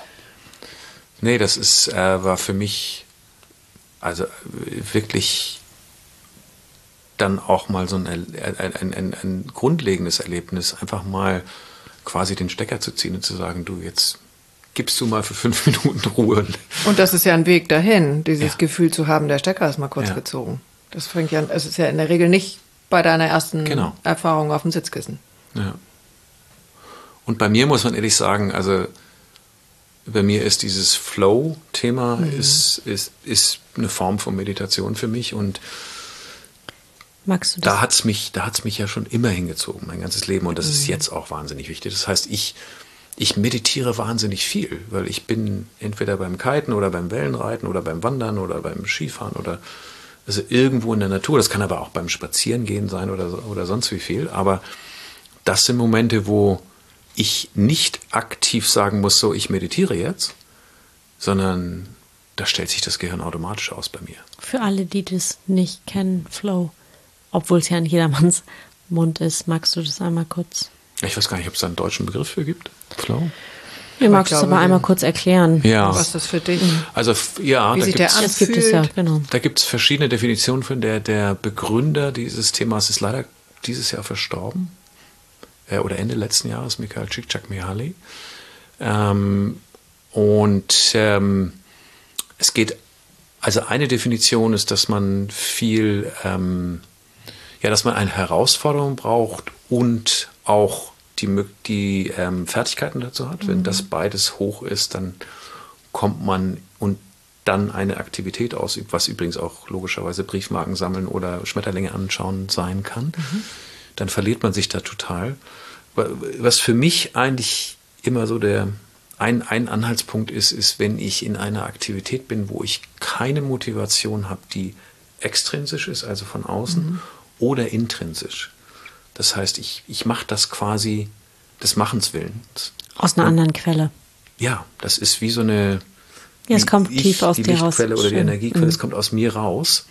Nee, das ist, äh, war für mich also wirklich dann auch mal so ein, ein, ein, ein, ein grundlegendes Erlebnis, einfach mal quasi den Stecker zu ziehen und zu sagen, du, jetzt gibst du mal für fünf Minuten Ruhe. Und das ist ja ein Weg dahin, dieses Ja. Gefühl zu haben, der Stecker ist mal kurz Ja. gezogen. Das fängt ja, es ist ja in der Regel nicht bei deiner ersten Genau. Erfahrung auf dem Sitzkissen. Ja. Und bei mir muss man ehrlich sagen, also bei mir ist dieses Flow-Thema mhm. ist, ist, ist eine Form von Meditation für mich und Magst du das? da hat's mich, da hat's mich ja schon immer hingezogen, mein ganzes Leben und das mhm. ist jetzt auch wahnsinnig wichtig. Das heißt, ich, ich meditiere wahnsinnig viel, weil ich bin entweder beim Kiten oder beim Wellenreiten oder beim Wandern oder beim Skifahren oder also irgendwo in der Natur. Das kann aber auch beim Spazierengehen sein oder, oder sonst wie viel. Aber das sind Momente, wo ich nicht aktiv sagen muss, so ich meditiere jetzt, sondern da stellt sich das Gehirn automatisch aus bei mir. Für alle, die das nicht kennen, Flow, obwohl es ja in jedermanns Mund ist, magst du das einmal kurz? Ich weiß gar nicht, ob es da einen deutschen Begriff für gibt. Flow? Ihr magst ich es glaube, aber einmal kurz erklären. Ja. Was das für dich? Also f- ja, Wie da sich gibt's, der Das gibt es ja, genau. da gibt es verschiedene Definitionen von der, der Begründer dieses Themas ist leider dieses Jahr verstorben. Äh, oder Ende letzten Jahres, Mikhail Csikszentmihalyi. Ähm, und ähm, es geht, also eine Definition ist, dass man viel, ähm, ja, dass man eine Herausforderung braucht und auch die, die ähm, Fertigkeiten dazu hat. Mhm. Wenn das beides hoch ist, dann kommt man und dann eine Aktivität ausübt, was übrigens auch logischerweise Briefmarken sammeln oder Schmetterlinge anschauen sein kann. Mhm. Dann verliert man sich da total. Was für mich eigentlich immer so der ein, ein Anhaltspunkt ist, ist, wenn ich in einer Aktivität bin, wo ich keine Motivation habe, die extrinsisch ist, also von außen, mhm. oder intrinsisch. Das heißt, ich, ich mache das quasi des Machens Willens. Aus einer Und, anderen Quelle. Ja, das ist wie so eine ja, es kommt ich, tief aus die dir raus. Lichtquelle oder Schön. die Energiequelle, mhm. es kommt aus mir raus.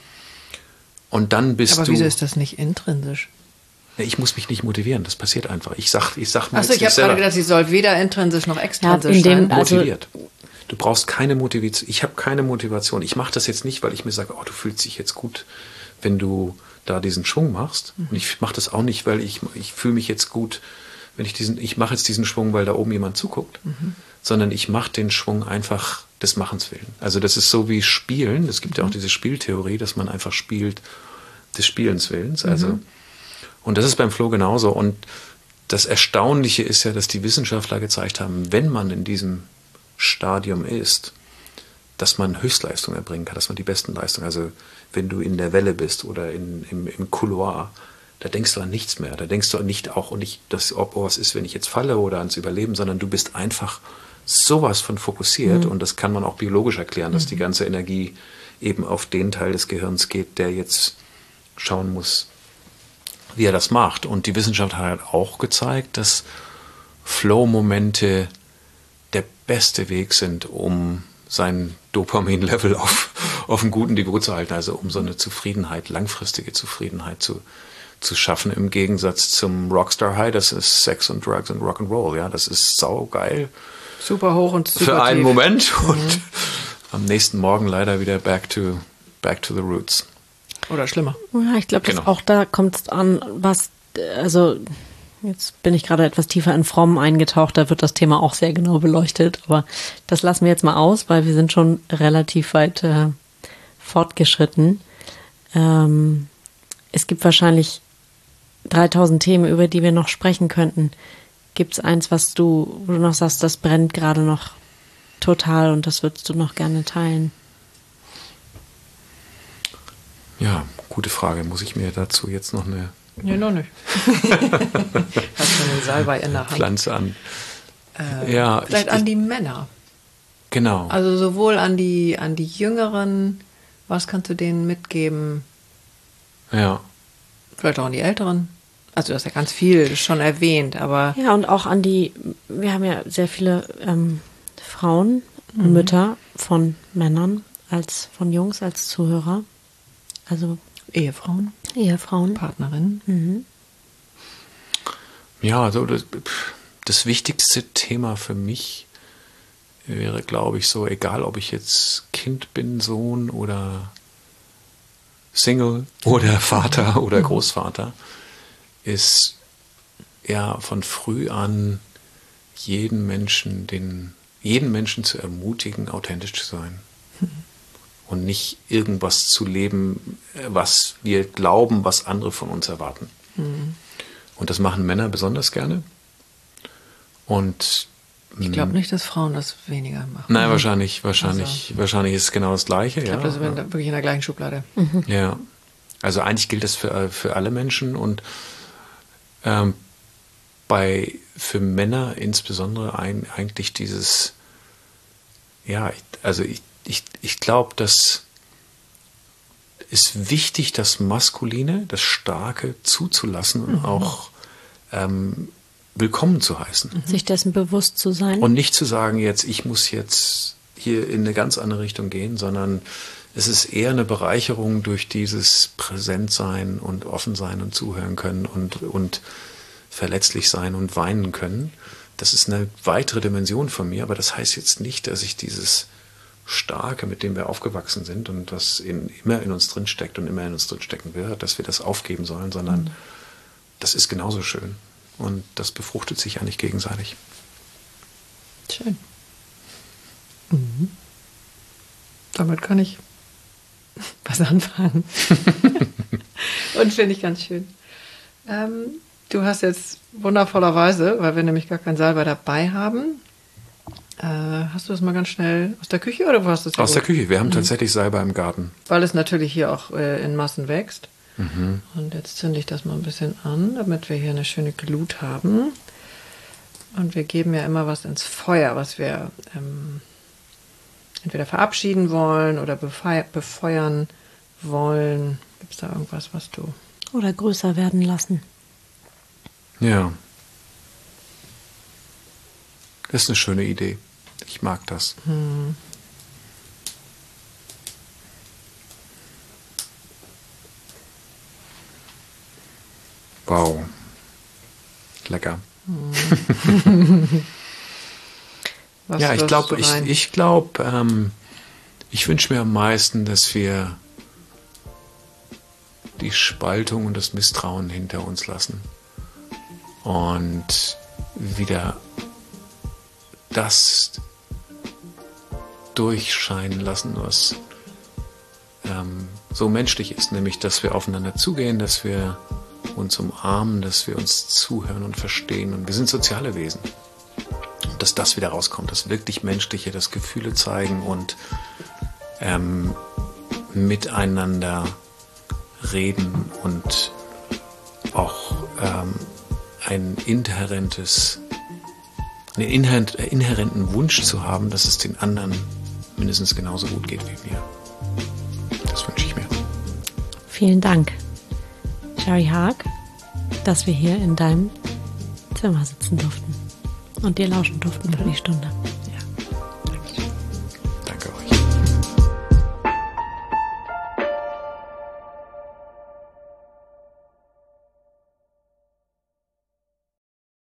Und dann bist Aber du... wieso ist das nicht intrinsisch? Ich muss mich nicht motivieren, das passiert einfach. Ich sag, ich sag mir Achso, jetzt ich habe selber, gerade gedacht, sie soll weder intrinsisch noch extrinsisch Ja, in dem- sein. Also- motiviert. Du brauchst keine Motivation. Ich habe keine Motivation. Ich mache das jetzt nicht, weil ich mir sage, oh, du fühlst dich jetzt gut, wenn du da diesen Schwung machst. Mhm. Und ich mache das auch nicht, weil ich, ich fühle mich jetzt gut, wenn ich diesen, ich mache jetzt diesen Schwung, weil da oben jemand zuguckt, mhm. sondern ich mache den Schwung einfach des Machens willen. Also das ist so wie Spielen. Es gibt mhm. ja auch diese Spieltheorie, dass man einfach spielt des Spielens willens. Also mhm. Und das ist beim Flow genauso. Und das Erstaunliche ist ja, dass die Wissenschaftler gezeigt haben, wenn man in diesem Stadium ist, dass man Höchstleistung erbringen kann, dass man die besten Leistungen, also wenn du in der Welle bist oder in, im, im Couloir, da denkst du an nichts mehr. Da denkst du nicht auch und nicht, dass, ob was ist, wenn ich jetzt falle oder ans Überleben, sondern du bist einfach sowas von fokussiert. Mhm. Und das kann man auch biologisch erklären, dass mhm. die ganze Energie eben auf den Teil des Gehirns geht, der jetzt schauen muss, wie er das macht. Und die Wissenschaft hat halt auch gezeigt, dass Flow-Momente der beste Weg sind, um sein Dopamin-Level auf, auf einem guten Niveau zu halten, also um so eine Zufriedenheit, langfristige Zufriedenheit zu, zu schaffen, im Gegensatz zum Rockstar-High, das ist Sex und Drugs und Rock'n'Roll, ja, das ist saugeil. Super hoch und super Für einen tief. Moment und Mhm. am nächsten Morgen leider wieder back to, back to the roots. Oder schlimmer. Ja, ich glaube, Genau. auch da kommt es an, was, also jetzt bin ich gerade etwas tiefer in Fromm eingetaucht, da wird das Thema auch sehr genau beleuchtet, aber das lassen wir jetzt mal aus, weil wir sind schon relativ weit äh, fortgeschritten. Ähm, es gibt wahrscheinlich dreitausend Themen, über die wir noch sprechen könnten. Gibt es eins, was du, wo du noch sagst, das brennt gerade noch total und das würdest du noch gerne teilen? Ja, gute Frage. Muss ich mir dazu jetzt noch eine Nee, noch nicht. Hast du eine Salbei in der Hand? Pflanze an? Äh, ja, vielleicht ich, an die Männer. Genau. Also sowohl an die, an die Jüngeren, was kannst du denen mitgeben? Ja. Vielleicht auch an die Älteren. Also du hast ja ganz viel schon erwähnt, aber... Ja, und auch an die, wir haben ja sehr viele ähm, Frauen, mhm. Mütter von Männern, als von Jungs, als Zuhörer. Also Ehefrauen. Ehefrauen. Partnerinnen. Mhm. Ja, also das, das wichtigste Thema für mich wäre, glaube ich, so, egal ob ich jetzt Kind bin, Sohn oder Single oder Vater oder Großvater, ist ja von früh an jeden Menschen, den, jeden Menschen zu ermutigen, authentisch zu sein. Und nicht irgendwas zu leben, was wir glauben, was andere von uns erwarten. Mhm. Und das machen Männer besonders gerne. Und ich glaube nicht, dass Frauen das weniger machen. Nein, wahrscheinlich, wahrscheinlich, also, wahrscheinlich ist es genau das Gleiche. Ich glaube, ja. das ist ja. wirklich in der gleichen Schublade. Mhm. Ja, also eigentlich gilt das für, für alle Menschen und ähm, bei für Männer insbesondere ein, eigentlich dieses, ja, also ich, ich, ich glaube, das ist wichtig, das Maskuline, das Starke zuzulassen und mhm. auch ähm, willkommen zu heißen. Sich dessen bewusst zu sein. Und nicht zu sagen, jetzt, ich muss jetzt hier in eine ganz andere Richtung gehen, sondern es ist eher eine Bereicherung durch dieses Präsentsein und Offensein und zuhören können und, und verletzlich sein und weinen können. Das ist eine weitere Dimension von mir, aber das heißt jetzt nicht, dass ich dieses Starke, mit dem wir aufgewachsen sind und das in, immer in uns drin steckt und immer in uns drin stecken wird, dass wir das aufgeben sollen, sondern mhm. das ist genauso schön. Und das befruchtet sich ja nicht gegenseitig. Schön. Mhm. Damit kann ich was anfangen. Und finde ich ganz schön. Ähm, du hast jetzt wundervollerweise, weil wir nämlich gar kein Salbei dabei haben, äh, hast du das mal ganz schnell aus der Küche oder wo hast du es? Aus der Küche. Wir haben mhm. tatsächlich Salbei im Garten. Weil es natürlich hier auch äh, in Massen wächst. Mhm. Und jetzt zünde ich das mal ein bisschen an, damit wir hier eine schöne Glut haben. Und wir geben ja immer was ins Feuer, was wir ähm, entweder verabschieden wollen oder befeu- befeuern wollen. Gibt es da irgendwas, was du... Oder größer werden lassen. Ja. Das ist eine schöne Idee. Ich mag das. Hm. Wow. Lecker. Hm. Ja, ich glaube, ich, ich, glaub, ähm, ich wünsche mir am meisten, dass wir die Spaltung und das Misstrauen hinter uns lassen und wieder das durchscheinen lassen, was ähm, so menschlich ist, nämlich, dass wir aufeinander zugehen, dass wir uns umarmen, dass wir uns zuhören und verstehen. Und wir sind soziale Wesen. Und dass das wieder rauskommt, das wirklich Menschliche, das Gefühle zeigen und ähm, miteinander reden und auch ähm, ein inhärentes, einen inhärent, äh, inhärenten Wunsch zu haben, dass es den anderen mindestens genauso gut geht wie mir. Das wünsche ich mir. Vielen Dank, Jerry Haag, dass wir hier in deinem Zimmer sitzen durften und dir lauschen durften für die Stunde.